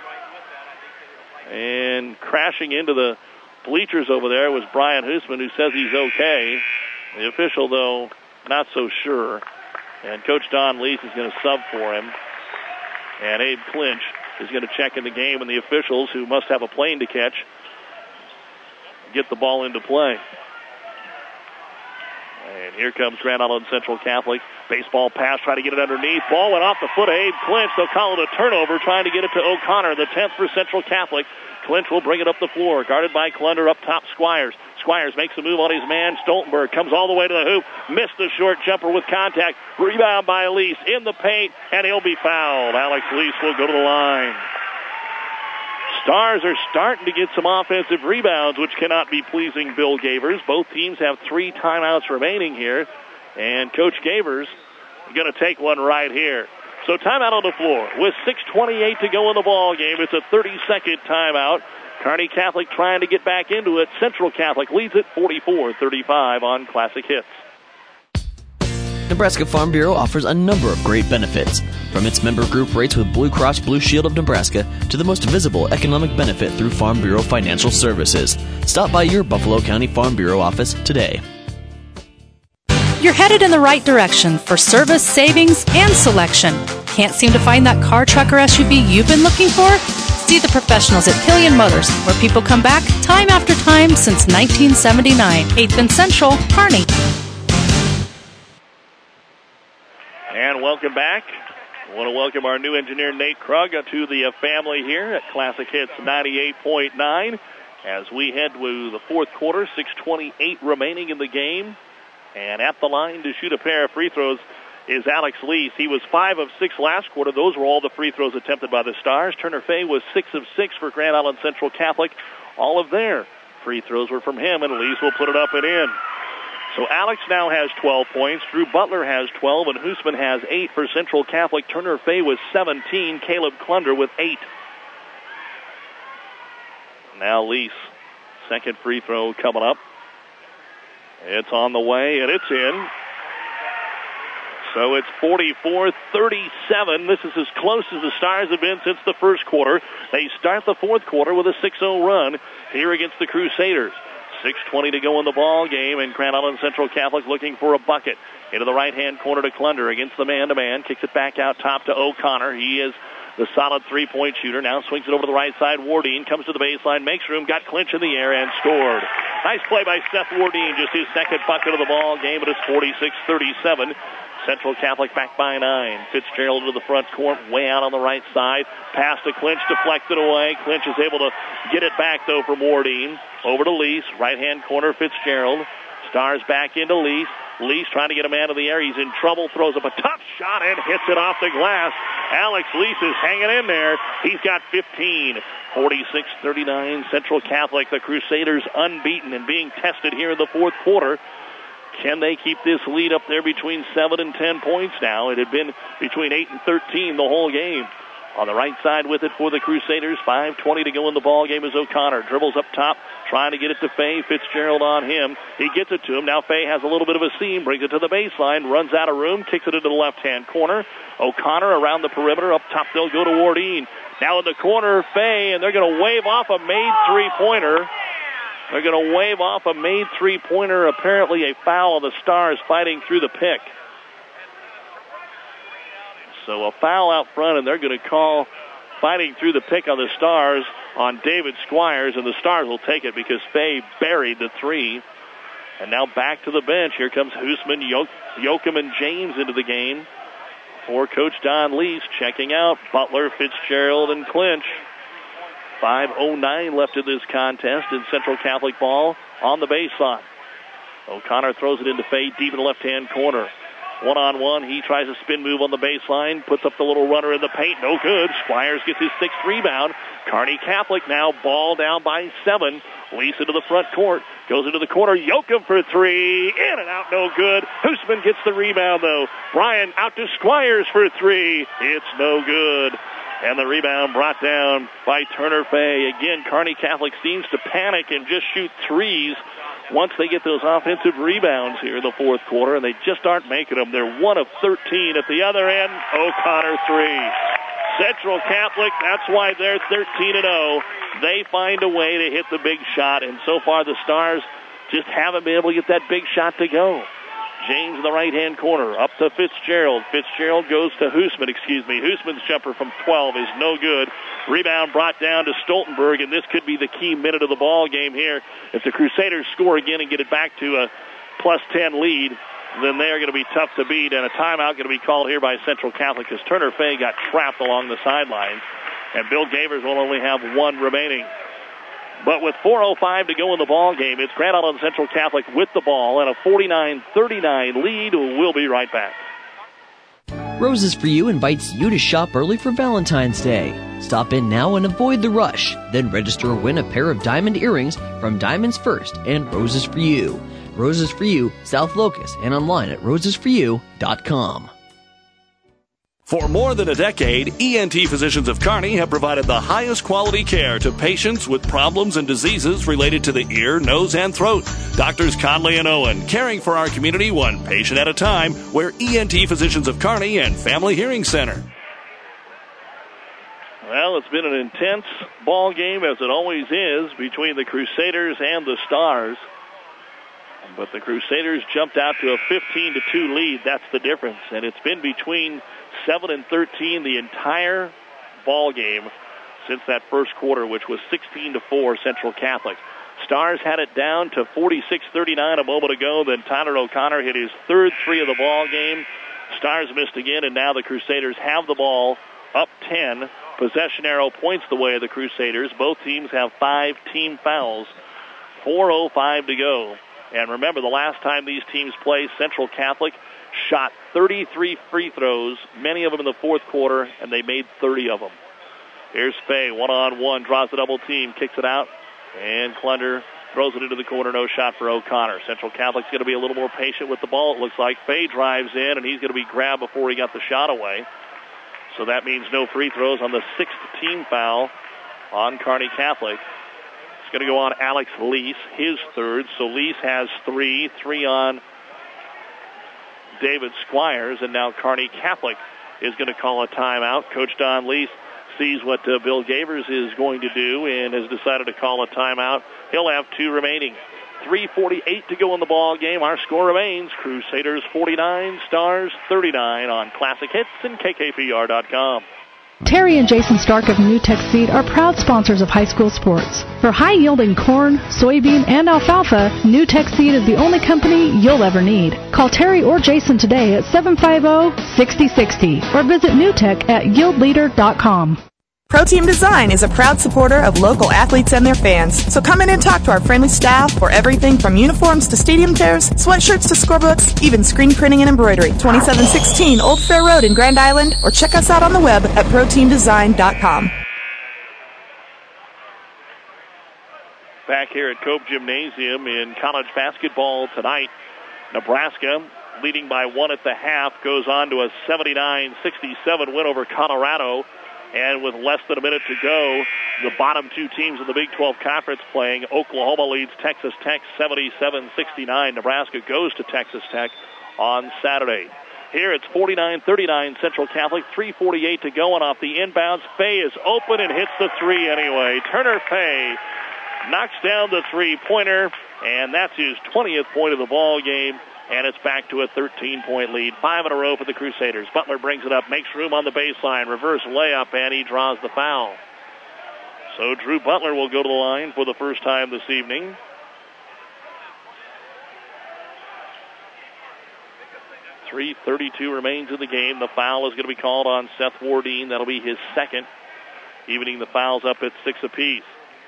And crashing into the bleachers over there was Brian Hoosman, who says he's okay. The official, though, not so sure. And Coach Don Lease is going to sub for him. And Abe Clinch is going to check in the game, and the officials, who must have a plane to catch, get the ball into play. And here comes Grand Island Central Catholic. Baseball pass, try to get it underneath. Ball went off the foot of Abe Clinch. They'll call it a turnover, trying to get it to O'Connor, the tenth for Central Catholic. Clinch will bring it up the floor, guarded by Clunder. Up top, Squires. Squires makes a move on his man. Stoltenberg comes all the way to the hoop. Missed the short jumper with contact. Rebound by Lease in the paint, and he'll be fouled. Alex Lease will go to the line. Stars are starting to get some offensive rebounds, which cannot be pleasing Bill Gavers. Both teams have three timeouts remaining here, and Coach Gavers is going to take one right here. So timeout on the floor with six twenty-eight to go in the ball game. It's a thirty-second timeout. Kearney Catholic trying to get back into it. Central Catholic leads it forty-four thirty-five on Classic Hits. Nebraska Farm Bureau offers a number of great benefits, from its member group rates with Blue Cross Blue Shield of Nebraska to the most visible economic benefit through Farm Bureau Financial Services. Stop by your Buffalo County Farm Bureau office today. You're headed in the right direction for service, savings, and selection. Can't seem to find that car, truck, or S U V you've been looking for? See the professionals at Killian Motors, where people come back time after time since nineteen seventy-nine. eighth and Central, Kearney. And welcome back. I want to welcome our new engineer, Nate Krug, to the family here at Classic Hits ninety-eight point nine. As we head to the fourth quarter, six twenty-eight remaining in the game. And at the line to shoot a pair of free throws is Alex Lease. He was five of six last quarter. Those were all the free throws attempted by the Stars. Turner Fay was six of six for Grand Island Central Catholic. All of their free throws were from him, and Lease will put it up and in. So Alex now has twelve points. Drew Butler has twelve, and Hoosman has eight for Central Catholic. Turner Fay with seventeen. Caleb Klunder with eight. Now Lease, second free throw coming up. It's on the way, and it's in. So it's forty-four thirty-seven. This is as close as the Stars have been since the first quarter. They start the fourth quarter with a six oh run here against the Crusaders. six twenty to go in the ball game, and Grand Island Central Catholic looking for a bucket. Into the right-hand corner to Klunder against the man-to-man. Kicks it back out top to O'Connor. He is the solid three-point shooter. Now swings it over to the right side. Wardine comes to the baseline, makes room, got Clinch in the air, and scored. Nice play by Seth Wardine, just his second bucket of the ball game, but it's forty-six thirty-seven. Central Catholic back by nine. Fitzgerald to the front court, way out on the right side. Pass to Clinch, deflected away. Clinch is able to get it back, though, for Wardine. Over to Lease, right-hand corner, Fitzgerald. Stars back into Lease. Lease trying to get a man of the air. He's in trouble, throws up a tough shot and hits it off the glass. Alex Lease is hanging in there. He's got fifteen. forty-six thirty-nine, Central Catholic. The Crusaders unbeaten and being tested here in the fourth quarter. Can they keep this lead up there between seven and ten points now? It had been between eight and thirteen the whole game. On the right side with it for the Crusaders. five twenty to go in the ball game as O'Connor dribbles up top, trying to get it to Fay. Fitzgerald on him. He gets it to him. Now Fay has a little bit of a seam, brings it to the baseline, runs out of room, kicks it into the left-hand corner. O'Connor around the perimeter. Up top they'll go to Wardine. Now in the corner, Fay, and they're going to wave off a made three-pointer. They're going to wave off a made three-pointer, apparently a foul of the Stars fighting through the pick. So a foul out front, and they're going to call fighting through the pick on the Stars on David Squires, and the Stars will take it because Fay buried the three. And now back to the bench. Here comes Hoosman, Yo- Yoakum, and James into the game for Coach Don Lease. Checking out Butler, Fitzgerald, and Clinch. five oh nine left in this contest in Central Catholic ball on the baseline. O'Connor throws it into Fay deep in the left-hand corner. One-on-one, he tries a spin move on the baseline, puts up the little runner in the paint, no good. Squires gets his sixth rebound. Kearney Catholic now ball down by seven. Lease into the front court, goes into the corner, Yoakum for three, in and out, no good. Hoosman gets the rebound, though. Bryan out to Squires for three, it's no good. And the rebound brought down by Turner Fay. Again, Kearney Catholic seems to panic and just shoot threes once they get those offensive rebounds here in the fourth quarter, and they just aren't making them. They're one of thirteen at the other end. O'Connor three. Central Catholic, that's why they're thirteen and oh. They find a way to hit the big shot, and so far the Stars just haven't been able to get that big shot to go. James in the right-hand corner, up to Fitzgerald. Fitzgerald goes to Hoosman, excuse me. Hoosman's jumper from twelve is no good. Rebound brought down to Stoltenberg, and this could be the key minute of the ball game here. If the Crusaders score again and get it back to a plus ten lead, then they are going to be tough to beat, and a timeout going to be called here by Central Catholic because Turner Fay got trapped along the sidelines, and Bill Gavers will only have one remaining. But with four oh five to go in the ball game, it's Grand Island Central Catholic with the ball and a forty-nine thirty-nine lead. We'll be right back. Roses For You invites you to shop early for Valentine's Day. Stop in now and avoid the rush. Then register or win a pair of diamond earrings from Diamonds First and Roses For You. Roses For You, South Locust, and online at roses for you dot com. For more than a decade, E N T Physicians of Kearney have provided the highest quality care to patients with problems and diseases related to the ear, nose, and throat. Doctors Conley and Owen, caring for our community one patient at a time. We're E N T Physicians of Kearney and Family Hearing Center. Well, it's been an intense ball game, as it always is, between the Crusaders and the Stars. But the Crusaders jumped out to a fifteen to two lead. That's the difference. And it's been between seven and thirteen the entire ball game since that first quarter, which was sixteen to four Central Catholic. Stars had it down to forty-six thirty-nine a moment ago. Then Tyler O'Connor hit his third three of the ball game. Stars missed again, and now the Crusaders have the ball up ten. Possession arrow points the way of the Crusaders. Both teams have five team fouls. four oh five to go. And remember, the last time these teams played, Central Catholic shot thirty-three free throws, many of them in the fourth quarter, and they made thirty of them. Here's Fay, one-on-one, draws the double team, kicks it out, and Klunder throws it into the corner. No shot for O'Connor. Central Catholic's going to be a little more patient with the ball, it looks like. Fay drives in, and he's going to be grabbed before he got the shot away. So that means no free throws on the sixth team foul on Kearney Catholic. It's going to go on Alex Lease, his third. So Lease has three, three on David Squires, and now Kearney Catholic is going to call a timeout. Coach Don Lease sees what uh, Bill Gavers is going to do and has decided to call a timeout. He'll have two remaining. three forty-eight to go in the ball game. Our score remains Crusaders forty-nine, Stars thirty-nine on Classic Hits and K K P R dot com. Terry and Jason Stark of New Tech Seed are proud sponsors of high school sports. For high-yielding corn, soybean, and alfalfa, New Tech Seed is the only company you'll ever need. Call Terry or Jason today at seven five zero, six zero six zero or visit newtech at yield leader dot com. Pro Team Design is a proud supporter of local athletes and their fans. So come in and talk to our friendly staff for everything from uniforms to stadium chairs, sweatshirts to scorebooks, even screen printing and embroidery. twenty-seven sixteen Old Fair Road in Grand Island, or check us out on the web at pro team design dot com. Back here at Cope Gymnasium in college basketball tonight, Nebraska, leading by one at the half, goes on to a seventy-nine sixty-seven win over Colorado. And with less than a minute to go, the bottom two teams in the Big twelve Conference playing. Oklahoma leads Texas Tech seventy-seven sixty-nine. Nebraska goes to Texas Tech on Saturday. Here it's forty-nine thirty-nine Central Catholic, three forty-eight to go, and off the inbounds, Fay is open and hits the three anyway. Turner Fay knocks down the three-pointer, and that's his twentieth point of the ball game. And it's back to a thirteen-point lead. Five in a row for the Crusaders. Butler brings it up, makes room on the baseline. Reverse layup, and he draws the foul. So Drew Butler will go to the line for the first time this evening. three thirty-two remains in the game. The foul is going to be called on Seth Wardeen. That'll be his second, evening the fouls up at six apiece.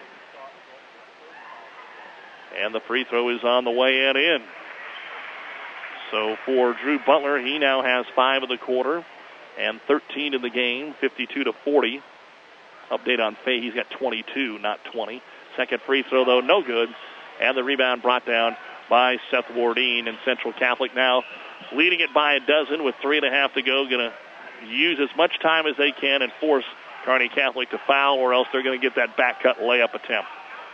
And the free throw is on the way and in. So for Drew Butler, he now has five in the quarter and thirteen in the game, fifty-two to forty. Update on Fay, he's got twenty-two, not twenty. Second free throw, though, no good. And the rebound brought down by Seth Wardeen. And Central Catholic now leading it by a dozen with three and a half to go. Going to use as much time as they can and force Kearney Catholic to foul, or else they're going to get that back cut layup attempt.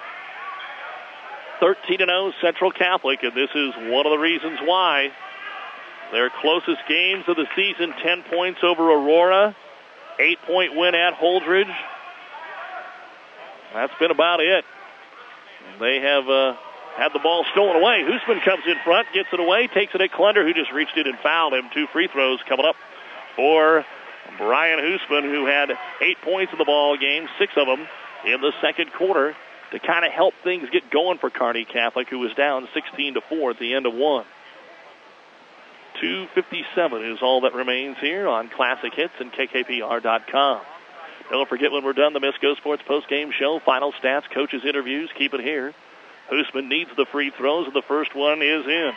thirteen and oh Central Catholic, and this is one of the reasons why. Their closest games of the season, ten points over Aurora, eight-point win at Holdridge. That's been about it. They have uh, had the ball stolen away. Hoosman comes in front, gets it away, takes it at Klunder, who just reached in and fouled him. Two free throws coming up for Brian Hoosman, who had eight points in the ball game, six of them in the second quarter, to kind of help things get going for Kearney Catholic, who was down sixteen to four at the end of one. two fifty-seven is all that remains here on Classic Hits and K K P R dot com. Don't forget, when we're done, the Misco Sports postgame show, final stats, coaches' interviews. Keep it here. Hoosman needs the free throws, and the first one is in.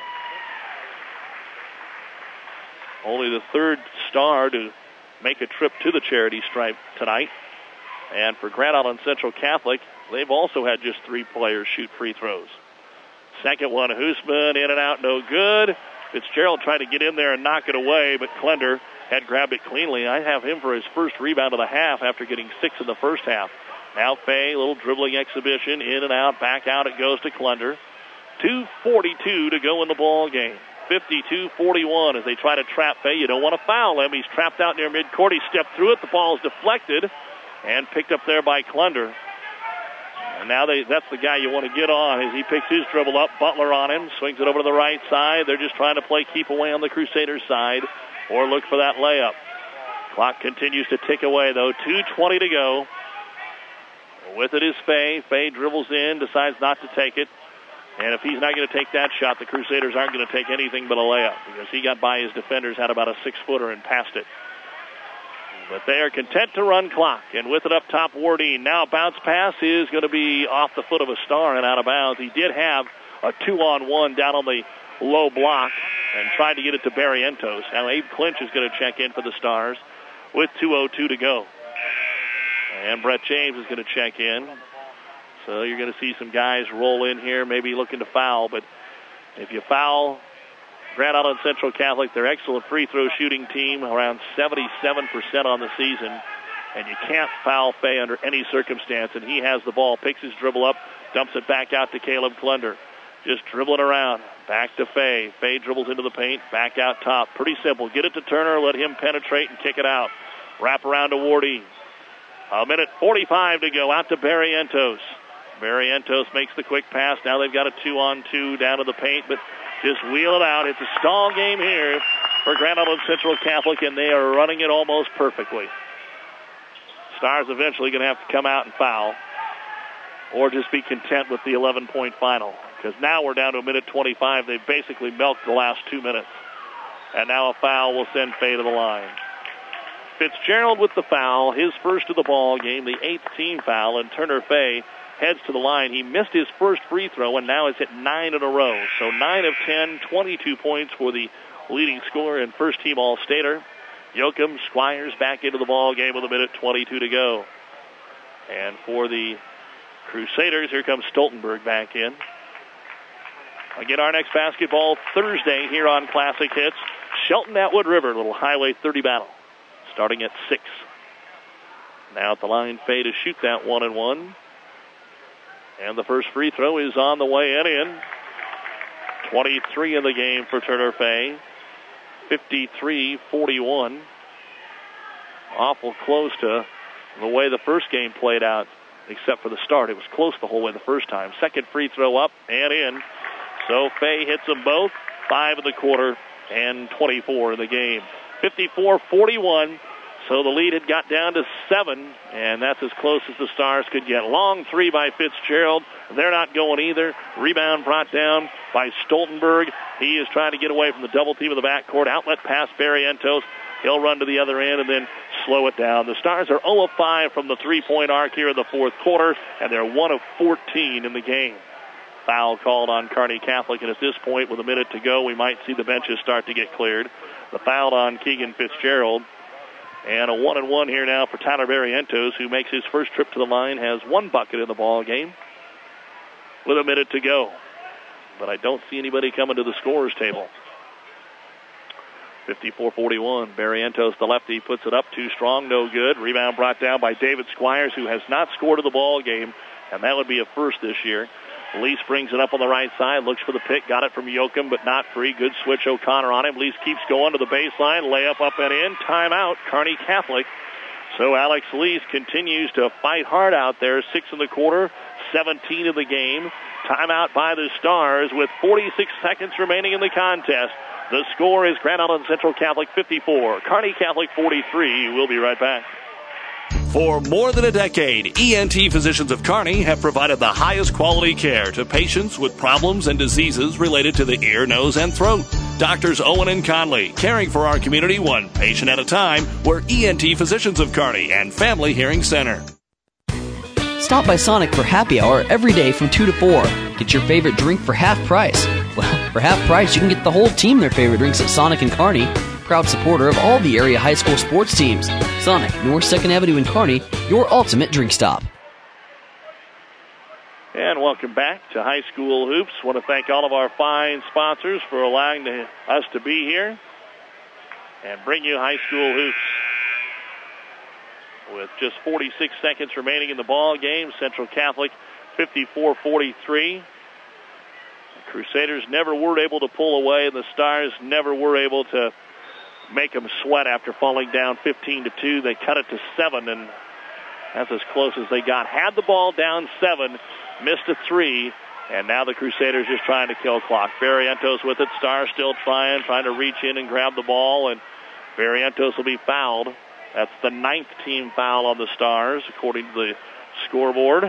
Only the third star to make a trip to the charity stripe tonight. And for Grand Island Central Catholic, they've also had just three players shoot free throws. Second one, Hoosman, in and out, no good. Fitzgerald tried to get in there and knock it away, but Klunder had grabbed it cleanly. I have him for his first rebound of the half after getting six in the first half. Now Fay, a little dribbling exhibition, in and out, back out it goes to Klunder. two forty-two to go in the ball game. fifty-two forty-one as they try to trap Fay. You don't want to foul him. He's trapped out near midcourt. He stepped through it. The ball is deflected and picked up there by Klunder. And now they, that's the guy you want to get on as he picks his dribble up. Butler on him, swings it over to the right side. They're just trying to play keep away on the Crusaders side or look for that layup. Clock continues to tick away, though. two twenty to go. With it is Fay. Fay dribbles in, decides not to take it. And if he's not going to take that shot, the Crusaders aren't going to take anything but a layup because he got by his defenders, had about a six-footer, and passed it. But they are content to run clock. And with it up top, Wardine. Now a bounce pass is going to be off the foot of a star and out of bounds. He did have a two-on-one down on the low block and tried to get it to Barrientos. Now Abe Clinch is going to check in for the Stars with two oh two to go. And Brett James is going to check in. So you're going to see some guys roll in here, maybe looking to foul. But if you foul Grand Island Central Catholic, their excellent free throw shooting team, around seventy-seven percent on the season. And you can't foul Fay under any circumstance. And he has the ball, picks his dribble up, dumps it back out to Caleb Klunder. Just dribbling around. Back to Fay. Fay dribbles into the paint, back out top. Pretty simple. Get it to Turner, let him penetrate and kick it out. Wrap around to Wardine. A minute forty-five to go. Out to Barrientos. Barrientos makes the quick pass. Now they've got a two-on-two down to the paint, but just wheel it out. It's a stall game here for Grand Island Central Catholic, and they are running it almost perfectly. Stars eventually going to have to come out and foul or just be content with the eleven-point final because now we're down to a minute twenty-five. They've basically milked the last two minutes. And now a foul will send Fay to the line. Fitzgerald with the foul, his first of the ball game, the eighth team foul, and Turner Fay heads to the line. He missed his first free throw and now has hit nine in a row. So nine of ten, twenty-two points for the leading scorer and first-team All-Stater. Yoakum Squires back into the ball game with a minute twenty-two to go. And for the Crusaders, here comes Stoltenberg back in. Again, our next basketball Thursday here on Classic Hits. Shelton at Wood River, little Highway thirty battle. Starting at six. Now at the line, Fay to shoot that one and one. And the first free throw is on the way and in. twenty-three in the game for Turner Fay. fifty-three forty-one. Awful close to the way the first game played out, except for the start. It was close the whole way the first time. Second free throw up and in. So Fay hits them both. Five in the quarter and twenty-four in the game. fifty-four forty-one. So the lead had got down to seven, and that's as close as the Stars could get. Long three by Fitzgerald. They're not going either. Rebound brought down by Stoltenberg. He is trying to get away from the double team in the backcourt. Outlet pass Barrientos. He'll run to the other end and then slow it down. The Stars are zero of five from the three-point arc here in the fourth quarter, and they're one of fourteen in the game. Foul called on Kearney Catholic, and at this point, with a minute to go, we might see the benches start to get cleared. The foul on Keegan Fitzgerald. And a one and one here now for Tyler Barrientos, who makes his first trip to the line, has one bucket in the ball game with a minute to go. But I don't see anybody coming to the scorer's table. fifty-four forty-one. Barrientos, the lefty, puts it up too strong, no good. Rebound brought down by David Squires, who has not scored in the ball game, and that would be a first this year. Lease brings it up on the right side, looks for the pick, got it from Yoakum, but not free. Good switch, O'Connor on him. Lease keeps going to the baseline, layup up and in. Timeout, Kearney Catholic. So Alex Lease continues to fight hard out there. Six in the quarter, seventeen in the game. Timeout by the Stars with forty-six seconds remaining in the contest. The score is Grand Island Central Catholic fifty-four, Kearney Catholic forty-three. We'll be right back. For more than a decade, E N T Physicians of Kearney have provided the highest quality care to patients with problems and diseases related to the ear, nose, and throat. Doctors Owen and Conley, caring for our community one patient at a time. We're E N T Physicians of Kearney and Family Hearing Center. Stop by Sonic for happy hour every day from two to four. Get your favorite drink for half price. Well, for half price, you can get the whole team their favorite drinks at Sonic and Kearney. Proud supporter of all the area high school sports teams. Sonic, North second Avenue in Kearney, your ultimate drink stop. And welcome back to High School Hoops. Want to thank all of our fine sponsors for allowing the, us to be here and bring you High School Hoops. With just forty-six seconds remaining in the ball game, Central Catholic fifty-four forty-three. The Crusaders never were able to pull away, and the Stars never were able to make them sweat after falling down fifteen to two. They cut it to seven, and that's as close as they got. Had the ball down seven, missed a three, and now the Crusaders just trying to kill clock. Barrientos with it. Stars still trying, trying to reach in and grab the ball, and Barrientos will be fouled. That's the ninth team foul on the Stars, according to the scoreboard.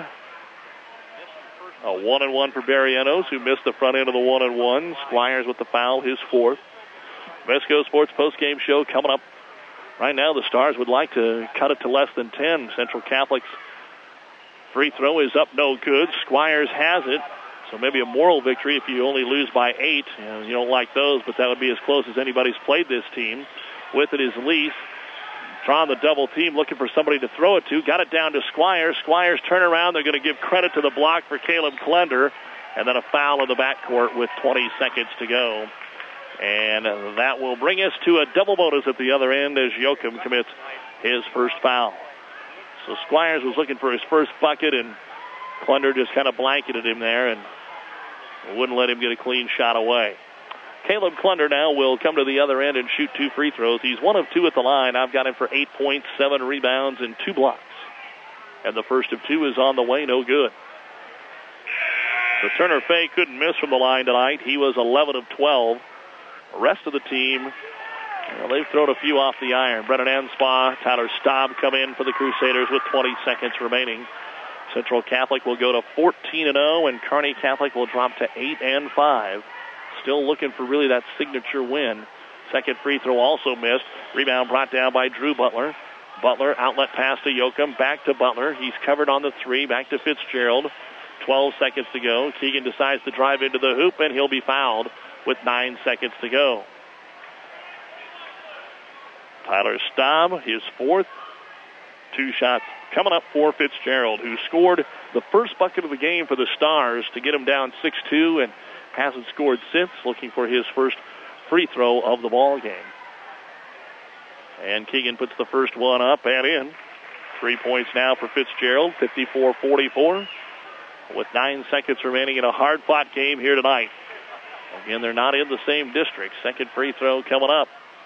A one and one for Barrientos, who missed the front end of the one and one. Squires with the foul, his fourth. Misco Sports postgame show coming up. Right now, the Stars would like to cut it to less than ten. Central Catholic's free throw is up, no good. Squires has it, so maybe a moral victory if you only lose by eight. You know, you don't like those, but that would be as close as anybody's played this team. With it is Lease. Trying the double team, looking for somebody to throw it to. Got it down to Squires. Squires turn around. They're going to give credit to the block for Caleb Klender. And then a foul in the backcourt with twenty seconds to go. And that will bring us to a double bonus at the other end as Joachim commits his first foul. So Squires was looking for his first bucket, and Klender just kind of blanketed him there and wouldn't let him get a clean shot away. Caleb Klender now will come to the other end and shoot two free throws. He's one of two at the line. I've got him for eight points, seven rebounds, and two blocks. And the first of two is on the way, no good. The Turner Fay couldn't miss from the line tonight. He was eleven of twelve. The rest of the team, well, they've thrown a few off the iron. Brennan Anspaugh, Tyler Staub come in for the Crusaders with twenty seconds remaining. Central Catholic will go to fourteen and oh, and Kearney Catholic will drop to eight and five. Still looking for really that signature win. Second free throw also missed. Rebound brought down by Drew Butler. Butler, outlet pass to Joachim. Back to Butler. He's covered on the three. Back to Fitzgerald. twelve seconds to go. Keegan decides to drive into the hoop, and he'll be fouled with nine seconds to go. Tyler Staub, his fourth. Two shots coming up for Fitzgerald, who scored the first bucket of the game for the Stars to get him down six two and hasn't scored since, looking for his first free throw of the ball game. And Keegan puts the first one up and in. Three points now for Fitzgerald, fifty-four forty-four. With nine seconds remaining in a hard-fought game here tonight. Again, they're not in the same district. Second free throw coming up.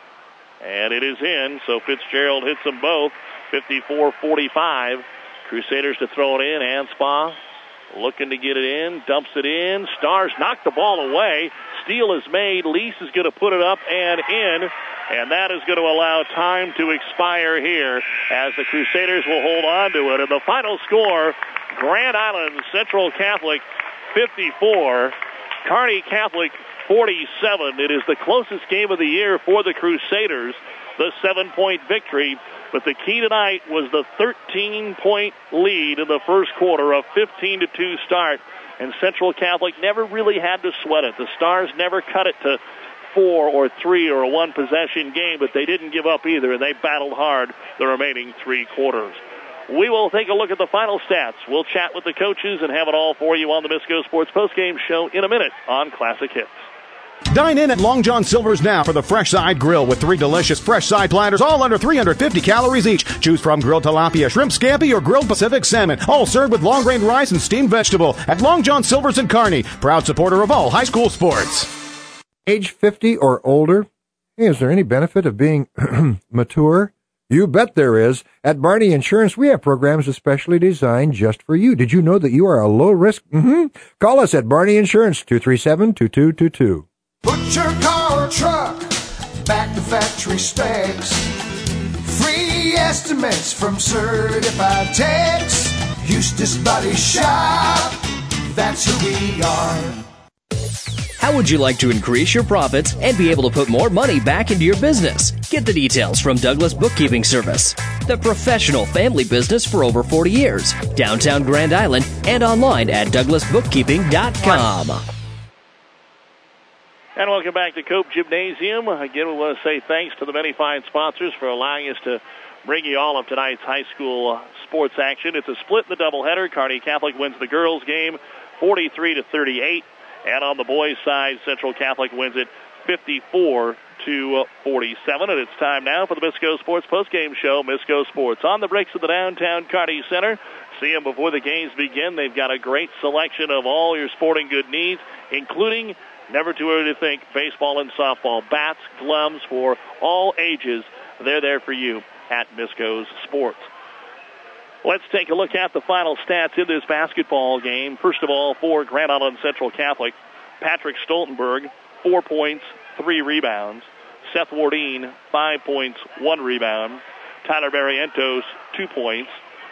And it is in, so Fitzgerald hits them both. fifty-four forty-five. Crusaders to throw it in. Anspaugh looking to get it in, dumps it in. Stars knock the ball away. Steal is made. Lease is going to put it up and in, and that is going to allow time to expire here as the Crusaders will hold on to it. And the final score, Grand Island Central Catholic fifty-four, Kearney Catholic forty-seven. It is the closest game of the year for the Crusaders, the seven-point victory. But the key tonight was the thirteen-point lead in the first quarter, a fifteen to two start. And Central Catholic never really had to sweat it. The Stars never cut it to four or three or a one-possession game, but they didn't give up either, and they battled hard the remaining three quarters. We will take a look at the final stats. We'll chat with the coaches and have it all for you on the Misco Sports postgame show in a minute on Classic Hits. Dine in at Long John Silver's now for the Fresh Side Grill with three delicious fresh side platters, all under three hundred fifty calories each. Choose from grilled tilapia, shrimp scampi, or grilled Pacific salmon, all served with long grain rice and steamed vegetable at Long John Silver's in Kearney, proud supporter of all high school sports. Age fifty or older? Hey, is there any benefit of being mature? You bet there is. At Barney Insurance, we have programs especially designed just for you. Did you know that you are a low risk? Mm-hmm. Call us at Barney Insurance, two three seven, two two two two. Put your car or truck back to factory specs. Free estimates from certified techs. Eustace Body Shop, that's who we are. How would you like to increase your profits and be able to put more money back into your business? Get the details from Douglas Bookkeeping Service, the professional family business for over forty years, downtown Grand Island, and online at douglas bookkeeping dot com. And welcome back to Cope Gymnasium. Again, we want to say thanks to the many fine sponsors for allowing us to bring you all of tonight's high school sports action. It's a split in the doubleheader. Kearney Catholic wins the girls' game forty-three to thirty-eight. And on the boys' side, Central Catholic wins it fifty-four to forty-seven. And it's time now for the Misco Sports postgame show. Misco Sports on the bricks of the downtown Kearney Center. See them before the games begin. They've got a great selection of all your sporting good needs, including, never too early to think, baseball and softball, bats, gloves for all ages. They're there for you at Misco's Sports. Let's take a look at the final stats in this basketball game. First of all, for Grand Island Central Catholic, Patrick Stoltenberg, four points, three rebounds. Seth Wardine, five points, one rebound. Tyler Barrientos, two points.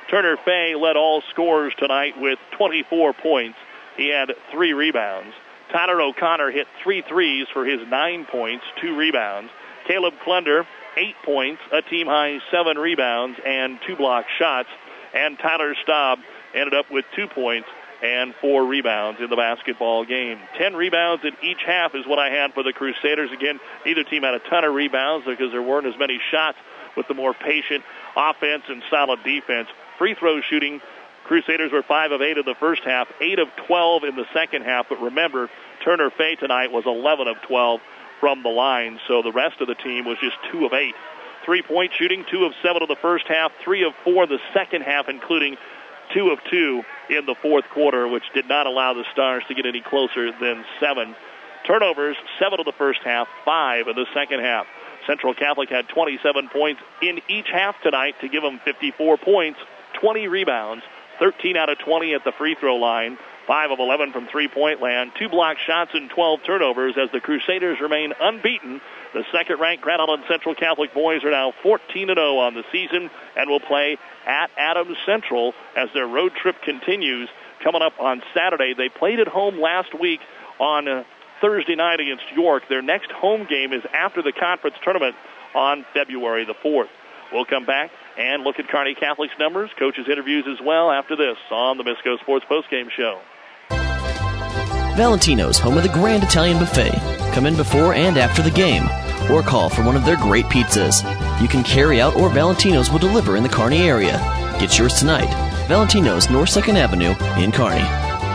Turner Fay led all scorers tonight with twenty-four points. He had three rebounds. Tyler O'Connor hit three threes for his nine points, two rebounds. Caleb Klunder, eight points, a team-high seven rebounds, and two block shots. And Tyler Staub ended up with two points and four rebounds in the basketball game. Ten rebounds in each half is what I had for the Crusaders. Again, neither team had a ton of rebounds because there weren't as many shots with the more patient offense and solid defense. Free throw shooting, Crusaders were five of eight in the first half, eight of twelve in the second half. But remember, Turner Fay tonight was eleven of twelve from the line, so the rest of the team was just two of eight. Three-point shooting, two of seven in the first half, three of four in the second half, including two of two in the fourth quarter, which did not allow the Stars to get any closer than seven. Turnovers, seven in the first half, five in the second half. Central Catholic had twenty-seven points in each half tonight to give them fifty-four points, twenty rebounds, thirteen out of twenty at the free throw line, five of eleven from three-point land, two block shots and twelve turnovers as the Crusaders remain unbeaten. The second-ranked Grand Island Central Catholic boys are now fourteen and oh on the season and will play at Adams Central as their road trip continues. Coming up on Saturday, they played at home last week on uh, Thursday night against York. Their next home game is after the conference tournament on February the fourth. We'll come back and look at Kearney Catholic's numbers, coaches' interviews as well after this on the Misco Sports Postgame Show. Valentino's, home of the Grand Italian Buffet. Come in before and after the game, or call for one of their great pizzas. You can carry out, or Valentino's will deliver in the Kearney area. Get yours tonight. Valentino's, North second Avenue in Kearney.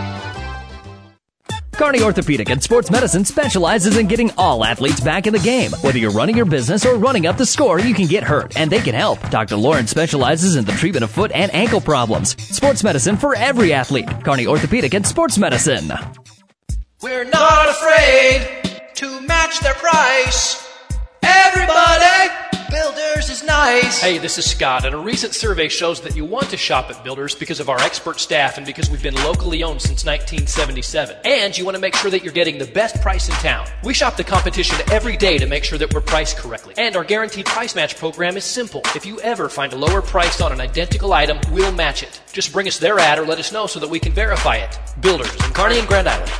Kearney Orthopedic and Sports Medicine specializes in getting all athletes back in the game. Whether you're running your business or running up the score, you can get hurt, and they can help. Doctor Lawrence specializes in the treatment of foot and ankle problems. Sports medicine for every athlete. Kearney Orthopedic and Sports Medicine. We're not afraid to match their price. Everybody, Builders is nice. Hey, this is Scott, and a recent survey shows that you want to shop at Builders because of our expert staff and because we've been locally owned since nineteen seventy-seven. And you want to make sure that you're getting the best price in town. We shop the competition every day to make sure that we're priced correctly. And our guaranteed price match program is simple. If you ever find a lower price on an identical item, we'll match it. Just bring us their ad or let us know so that we can verify it. Builders in Kearney and Grand Island.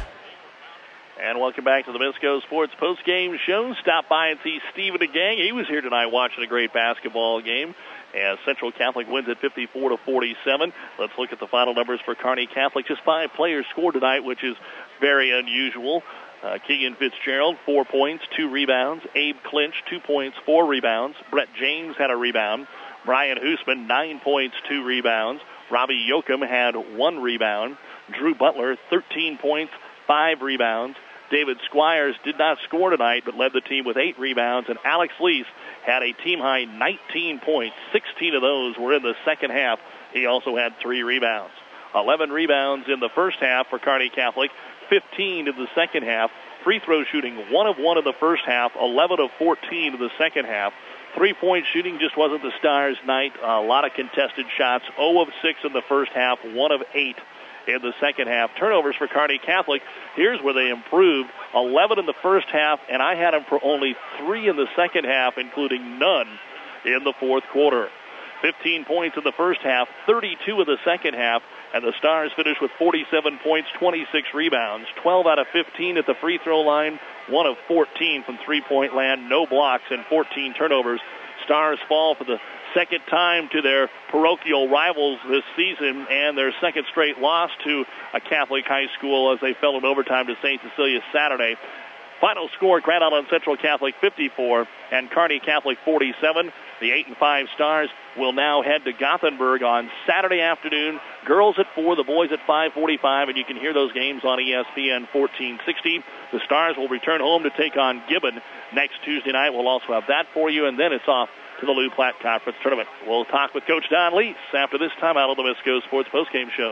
And welcome back to the Misco Sports Postgame Show. Stop by and see Steven and gang. He was here tonight watching a great basketball game as Central Catholic wins at fifty-four to forty-seven. Let's look at the final numbers for Kearney Catholic. Just five players scored tonight, which is very unusual. Uh, Keegan Fitzgerald, four points, two rebounds. Abe Clinch, two points, four rebounds. Brett James had a rebound. Brian Hoosman, nine points, two rebounds. Robbie Yoakum had one rebound. Drew Butler, thirteen points, five rebounds. David Squires did not score tonight, but led the team with eight rebounds. And Alex Lease had a team-high nineteen points. sixteen of those were in the second half. He also had three rebounds. eleven rebounds in the first half for Kearney Catholic, fifteen in the second half. Free throw shooting, one of one in the first half, eleven of fourteen in the second half. Three-point shooting just wasn't the Stars' night. A lot of contested shots, zero of six in the first half, one of eight in the second half. Turnovers for Kearney Catholic. Here's where they improved. eleven in the first half, and I had them for only three in the second half, including none in the fourth quarter. fifteen points in the first half, thirty-two in the second half, and the Stars finished with forty-seven points, twenty-six rebounds, twelve out of fifteen at the free throw line, one of fourteen from three-point land, no blocks, and fourteen turnovers. Stars fall for the second time to their parochial rivals this season and their second straight loss to a Catholic high school as they fell in overtime to Saint Cecilia Saturday. Final score, Grand Island Central Catholic fifty-four and Kearney Catholic forty-seven. The eight and five Stars will now head to Gothenburg on Saturday afternoon. Girls at four, the boys at five forty-five, and you can hear those games on E S P N fourteen sixty. The Stars will return home to take on Gibbon next Tuesday night. We'll also have that for you, and then it's off to the Lou Platte Conference Tournament. We'll talk with Coach Don Lease after this time out on the Misco Sports Postgame Show.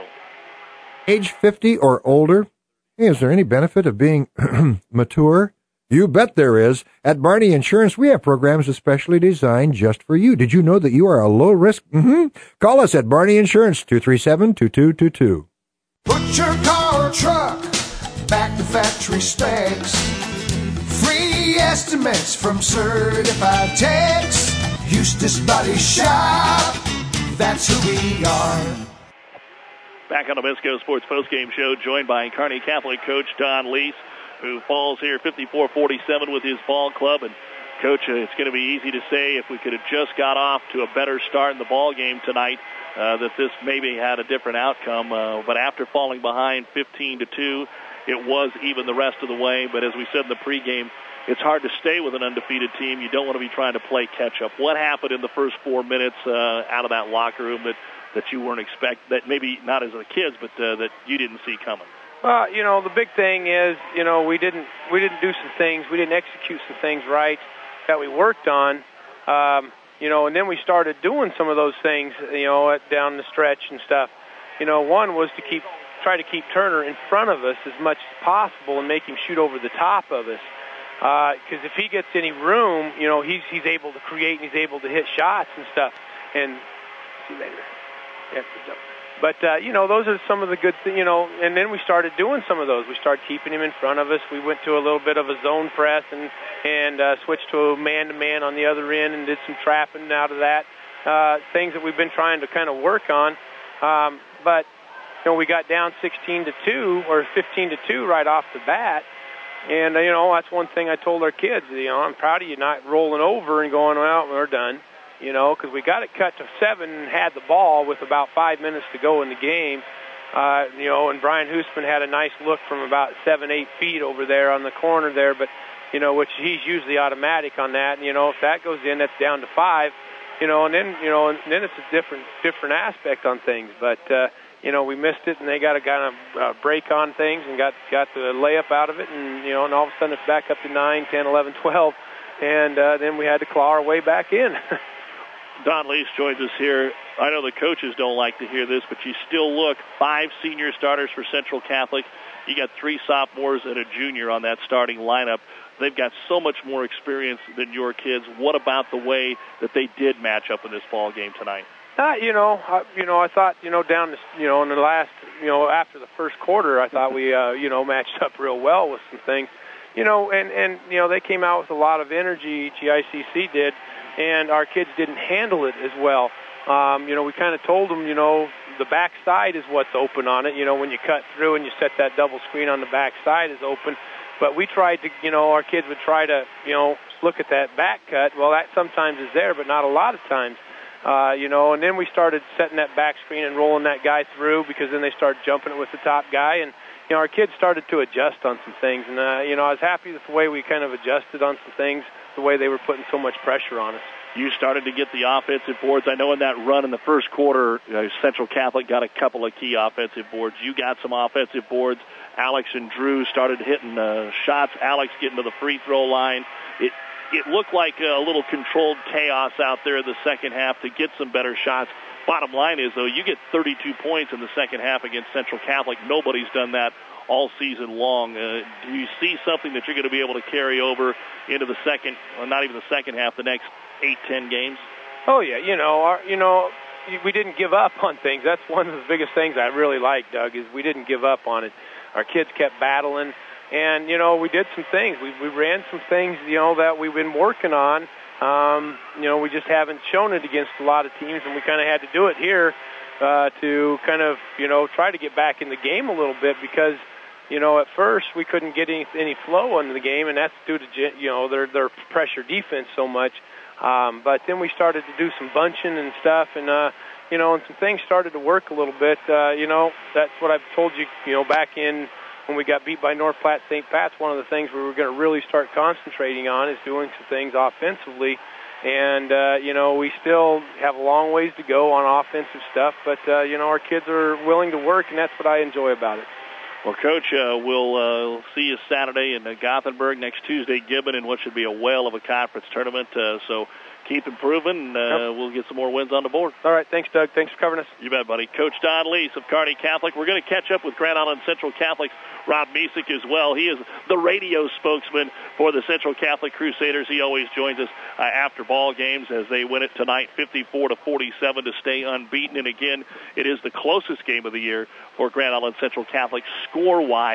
Age fifty or older? Hey, is there any benefit of being mature? You bet there is. At Barney Insurance, we have programs especially designed just for you. Did you know that you are a low risk? Mm-hmm. Call us at Barney Insurance, two three seven, two two two two. Put your car or truck back to factory specs. Free estimates from certified techs. Eustace Body Shop. that's who we are. Back on the Misco Sports Postgame Show, joined by Kearney Catholic coach Don Lease, who falls here fifty-four forty-seven with his ball club. And, Coach, uh, it's going to be easy to say if we could have just got off to a better start in the ball game tonight, uh, that this maybe had a different outcome. Uh, but after falling behind fifteen to two, it was even the rest of the way. But as we said in the pregame, it's hard to stay with an undefeated team. You don't want to be trying to play catch-up. What happened in the first four minutes uh, out of that locker room that that you weren't expect, that maybe not as the kids, but uh, that you didn't see coming? Well, you know, the big thing is, you know, we didn't we didn't do some things, we didn't execute some things right that we worked on, um, you know, and then we started doing some of those things, you know, at, down the stretch and stuff. You know, one was to keep try to keep Turner in front of us as much as possible and make him shoot over the top of us. Because uh, if he gets any room, you know, he's he's able to create and he's able to hit shots and stuff. And see you later. Yeah, but, uh, you know, those are some of the good things, you know, and then we started doing some of those. We started keeping him in front of us. We went to a little bit of a zone press and, and uh, switched to a man-to-man on the other end and did some trapping out of that, uh, things that we've been trying to kind of work on. Um, but, you know, we got down sixteen to two or fifteen to two right off the bat. And, uh, you know, that's one thing I told our kids, you know, I'm proud of you not rolling over and going, well, we're done. You know, because we got it cut to seven and had the ball with about five minutes to go in the game. Uh, you know, and Brian Hoosman had a nice look from about seven, eight feet over there on the corner there, but, you know, which he's usually automatic on that. And, you know, if that goes in, that's down to five. You know, and then, you know, and then it's a different different aspect on things. But, uh, you know, we missed it, and they got to kind of uh, break on things and got, got the layup out of it. And, you know, and all of a sudden it's back up to nine, ten, eleven, twelve. And uh, then we had to claw our way back in. Don Lease joins us here. I know the coaches don't like to hear this, but you still look five senior starters for Central Catholic. You got three sophomores and a junior on that starting lineup. They've got so much more experience than your kids. What about the way that they did match up in this ball game tonight? Uh, you know, uh, you know, I thought, you know, down, the, you know, in the last, you know, after the first quarter, I thought we, uh, you know, matched up real well with some things. You know, and, and, you know, they came out with a lot of energy, G I C C did, and our kids didn't handle it as well. Um, you know, we kind of told them, you know, the back side is what's open on it. You know, when you cut through and you set that double screen on the back side is open. But we tried to, you know, our kids would try to, you know, look at that back cut. Well, that sometimes is there, but not a lot of times. Uh, you know, and then we started setting that back screen and rolling that guy through because then they started jumping it with the top guy. And, you know, our kids started to adjust on some things. And, uh, you know, I was happy with the way we kind of adjusted on some things, the way they were putting so much pressure on us. You started to get the offensive boards. I know in that run in the first quarter, uh, Central Catholic got a couple of key offensive boards. You got some offensive boards. Alex and Drew started hitting uh, shots. Alex getting to the free throw line. It it looked like a little controlled chaos out there in the second half to get some better shots. Bottom line is, though, you get thirty-two points in the second half against Central Catholic. Nobody's done that all season long. Uh, do you see something that you're going to be able to carry over into the second, well, not even the second half, the next eight, ten games? Oh, yeah. You know, our, you know, we didn't give up on things. That's one of the biggest things I really like, Doug, is we didn't give up on it. Our kids kept battling, and, you know, we did some things. We, we ran some things, you know, that we've been working on. Um, you know, we just haven't shown it against a lot of teams, and we kind of had to do it here uh, to kind of, you know, try to get back in the game a little bit because, you know, at first we couldn't get any, any flow into the game, and that's due to, you know, their, their pressure defense so much. Um, but then we started to do some bunching and stuff, and, uh, you know, and some things started to work a little bit. Uh, you know, that's what I've told you, you know, back in when we got beat by North Platte Saint Pat's, one of the things we were going to really start concentrating on is doing some things offensively. And, uh, you know, we still have a long ways to go on offensive stuff, but, uh, you know, our kids are willing to work, and that's what I enjoy about it. Well, Coach, uh, we'll uh, see you Saturday in uh, Gothenburg, next Tuesday, Gibbon, in what should be a whale of a conference tournament. Uh, so keep improving. Uh, yep. We'll get some more wins on the board. All right. Thanks, Doug. Thanks for covering us. You bet, buddy. Coach Don Lease of Kearney Catholic. We're going to catch up with Grand Island Central Catholic Rob Misek as well. He is the radio spokesman for the Central Catholic Crusaders. He always joins us uh, after ball games as they win it tonight, fifty-four to forty-seven, to stay unbeaten. And again, it is the closest game of the year for Grand Island Central Catholic score-wise.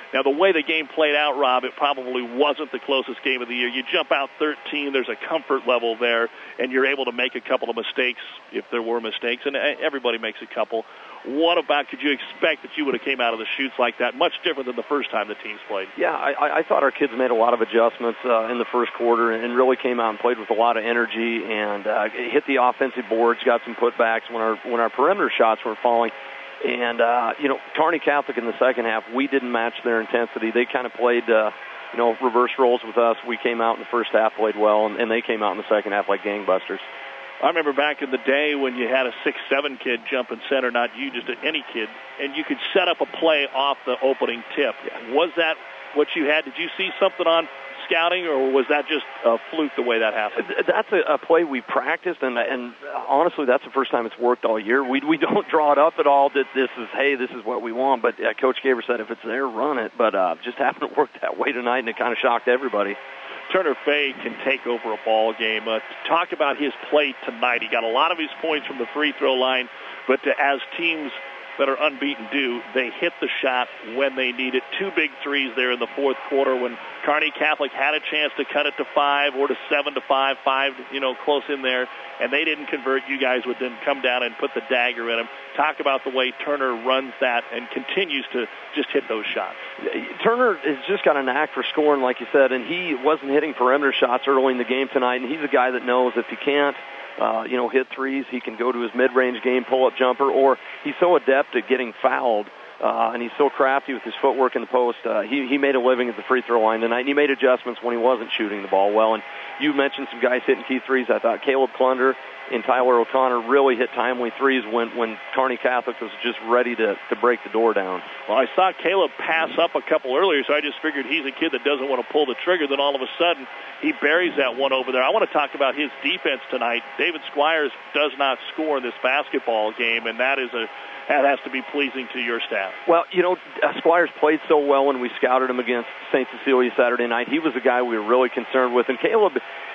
Now, the way the game played out, Rob, it probably wasn't the closest game of the year. You jump out thirteen, there's a comfort level there, and you're able to make a couple of mistakes if there were mistakes, and everybody makes a couple. What about, could you expect that you would have came out of the chutes like that, much different than the first time the teams played? Yeah, I, I thought our kids made a lot of adjustments uh, in the first quarter and really came out and played with a lot of energy and uh, hit the offensive boards, got some putbacks when our when our perimeter shots were falling. And, uh, you know, Kearney Catholic in the second half, we didn't match their intensity. They kind of played, uh, you know, reverse roles with us. We came out in the first half, played well, and, and they came out in the second half like gangbusters. I remember back in the day when you had a six seven kid jumping center, not you, just any kid, and you could set up a play off the opening tip. Yeah. Was that what you had? Did you see something on scouting, or was that just a fluke the way that happened? That's a, a play we practiced, and and honestly, that's the first time it's worked all year. We we don't draw it up at all that this is, hey, this is what we want, but uh, Coach Gaber said if it's there, run it, but uh, just happened to work that way tonight, and it kind of shocked everybody. Turner Fay can take over a ball game. Uh, talk about his play tonight. He got a lot of his points from the free throw line, but uh, as teams that are unbeaten do, they hit the shot when they need it. Two big threes there in the fourth quarter when Kearney Catholic had a chance to cut it to five or to seven to five, five, you know, close in there, and they didn't convert. You guys would then come down and put the dagger in them. Talk about the way Turner runs that and continues to just hit those shots. Turner has just got a knack for scoring, like you said, and he wasn't hitting perimeter shots early in the game tonight, and he's a guy that knows if he can't, Uh, you know, hit threes, he can go to his mid-range game, pull-up jumper, or he's so adept at getting fouled, uh, and he's so crafty with his footwork in the post. Uh, he, he made a living at the free throw line tonight, and he made adjustments when he wasn't shooting the ball well. And you mentioned some guys hitting key threes. I thought Caleb Klunder and Tyler O'Connor really hit timely threes when, when Kearney Catholic was just ready to, to break the door down. Well, I saw Caleb pass up a couple earlier, so I just figured he's a kid that doesn't want to pull the trigger. Then all of a sudden, he buries that one over there. I want to talk about his defense tonight. David Squires does not score in this basketball game, and that is a that has to be pleasing to your staff. Well, you know, uh, Squires played so well when we scouted him against Saint Cecilia Saturday night. He was a guy we were really concerned with, and Caleb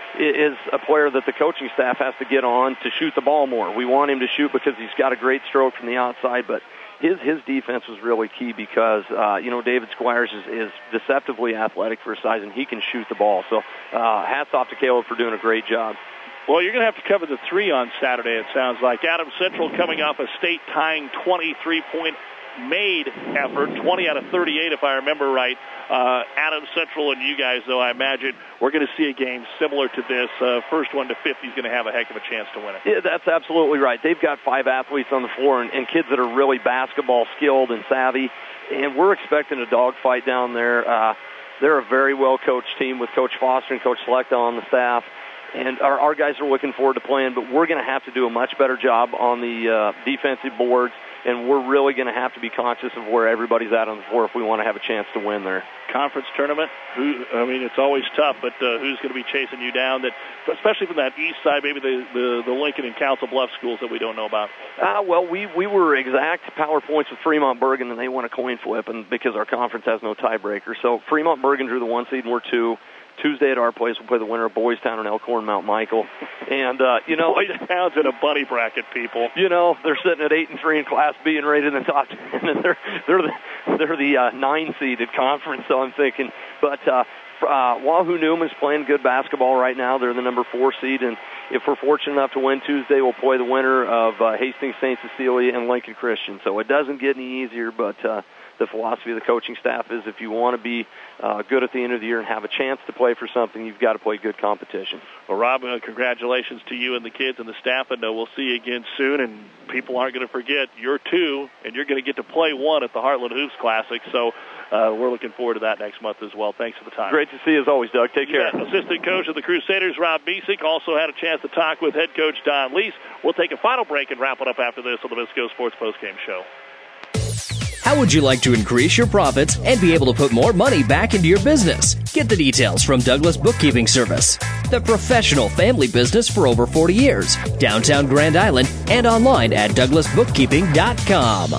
is a player that the coaching staff has to get on to shoot the ball more. We want him to shoot because he's got a great stroke from the outside, but his his defense was really key because, uh, you know, David Squires is, is deceptively athletic for his size, and he can shoot the ball. So uh, hats off to Caleb for doing a great job. Well, you're going to have to cover the three on Saturday, it sounds like. Adams Central coming off a state-tying twenty-three point made effort, twenty out of thirty-eight, if I remember right. Uh, Adams Central and you guys, though, I imagine we're going to see a game similar to this. Uh, first one to fifty is going to have a heck of a chance to win it. Yeah, that's absolutely right. They've got five athletes on the floor and, and kids that are really basketball skilled and savvy, and we're expecting a dogfight down there. Uh, they're a very well-coached team with Coach Foster and Coach Selecta on the staff. And our, our guys are looking forward to playing, but we're going to have to do a much better job on the uh, defensive boards, and we're really going to have to be conscious of where everybody's at on the floor if we want to have a chance to win there. Conference tournament, who, I mean, it's always tough, but uh, who's going to be chasing you down, that, especially from that east side, maybe the, the, the Lincoln and Council Bluffs schools that we don't know about? Uh, well, we, we were exact power points with Fremont Bergen, and they won a coin flip and because our conference has no tiebreaker. So Fremont Bergen drew the one seed, and we're two. Tuesday at our place, we'll play the winner of Boys Town and Elkhorn Mount Michael. And, uh, you know... Boys Town's in a bunny bracket, people. You know, they're sitting at eight and three in Class B and rated in the top ten, and they're, they're the, they're the uh, nine-seeded conference, so I'm thinking. But uh, uh, Wahoo Newman's playing good basketball right now. They're the number four seed, and if we're fortunate enough to win Tuesday, we'll play the winner of uh, Hastings Saint Cecilia and Lincoln Christian. So it doesn't get any easier, but... Uh, the philosophy of the coaching staff is if you want to be uh, good at the end of the year and have a chance to play for something, you've got to play good competition. Well, Rob, uh, congratulations to you and the kids and the staff, and uh, we'll see you again soon. And people aren't going to forget you're two, and you're going to get to play one at the Heartland Hoops Classic. So uh, we're looking forward to that next month as well. Thanks for the time. Great to see you as always, Doug. Take care. Yeah, assistant coach of the Crusaders, Rob Bisick, also had a chance to talk with head coach Don Leese. We'll take a final break and wrap it up after this on the Visco Sports Postgame Show. How would you like to increase your profits and be able to put more money back into your business? Get the details from Douglas Bookkeeping Service, the professional family business for over forty years, downtown Grand Island, and online at douglas bookkeeping dot com.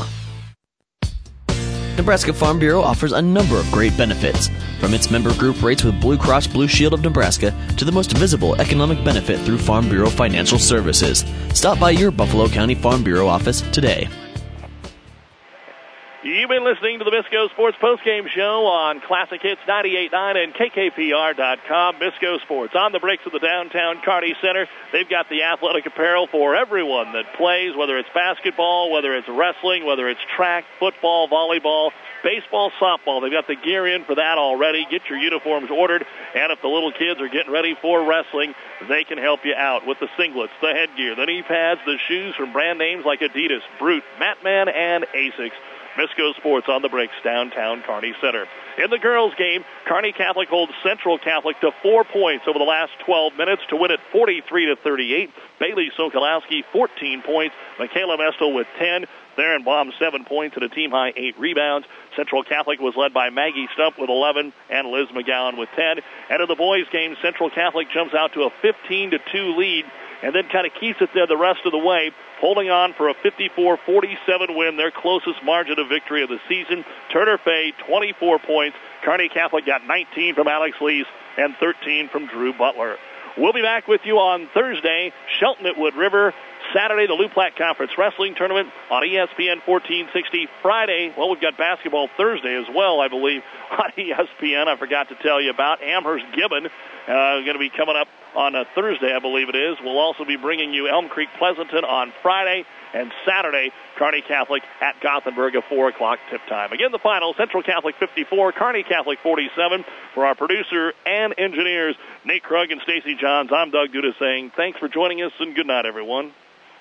Nebraska Farm Bureau offers a number of great benefits, from its member group rates with Blue Cross Blue Shield of Nebraska to the most visible economic benefit through Farm Bureau Financial Services. Stop by your Buffalo County Farm Bureau office today. You've been listening to the Bisco Sports Postgame Show on Classic Hits ninety-eight point nine and K K P R dot com. Bisco Sports on the bricks of the downtown Kearney Center. They've got the athletic apparel for everyone that plays, whether it's basketball, whether it's wrestling, whether it's track, football, volleyball, baseball, softball. They've got the gear in for that already. Get your uniforms ordered, and if the little kids are getting ready for wrestling, they can help you out with the singlets, the headgear, the knee pads, the shoes from brand names like Adidas, Brute, Matman, and Asics. Bisco Sports on the bricks, downtown Kearney Center. In the girls' game, Kearney Catholic holds Central Catholic to four points over the last twelve minutes to win it forty-three to thirty-eight. Bailey Sokolowski, fourteen points. Michaela Mestel with ten. Theron Baum, seven points and a team-high eight rebounds. Central Catholic was led by Maggie Stump with eleven and Liz McGowan with ten. And in the boys' game, Central Catholic jumps out to a fifteen to two lead and then kind of keeps it there the rest of the way, holding on for a fifty-four forty-seven win, their closest margin of victory of the season. Turner Fay, twenty-four points. Kearney Catholic got nineteen from Alex Lees and thirteen from Drew Butler. We'll be back with you on Thursday, Shelton at Wood River. Saturday, the Lou Platte Conference Wrestling Tournament on E S P N fourteen sixty. Friday, well, we've got basketball Thursday as well, I believe, on E S P N. I forgot to tell you about Amherst Gibbon. Uh, going to be coming up on a Thursday, I believe it is. We'll also be bringing you Elm Creek Pleasanton on Friday, and Saturday, Kearney Catholic at Gothenburg at four o'clock tip time. Again, the final, Central Catholic fifty-four, Kearney Catholic forty-seven. For our producer and engineers, Nate Krug and Stacy Johns, I'm Doug Duda saying thanks for joining us, and good night, everyone.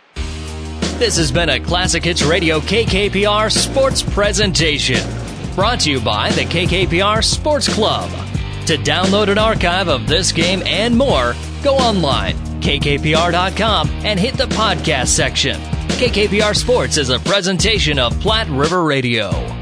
This has been a Classic Hits Radio K K P R Sports presentation, brought to you by the K K P R Sports Club. To download an archive of this game and more, go online, K K P R dot com, and hit the podcast section. K K P R Sports is a presentation of Platte River Radio.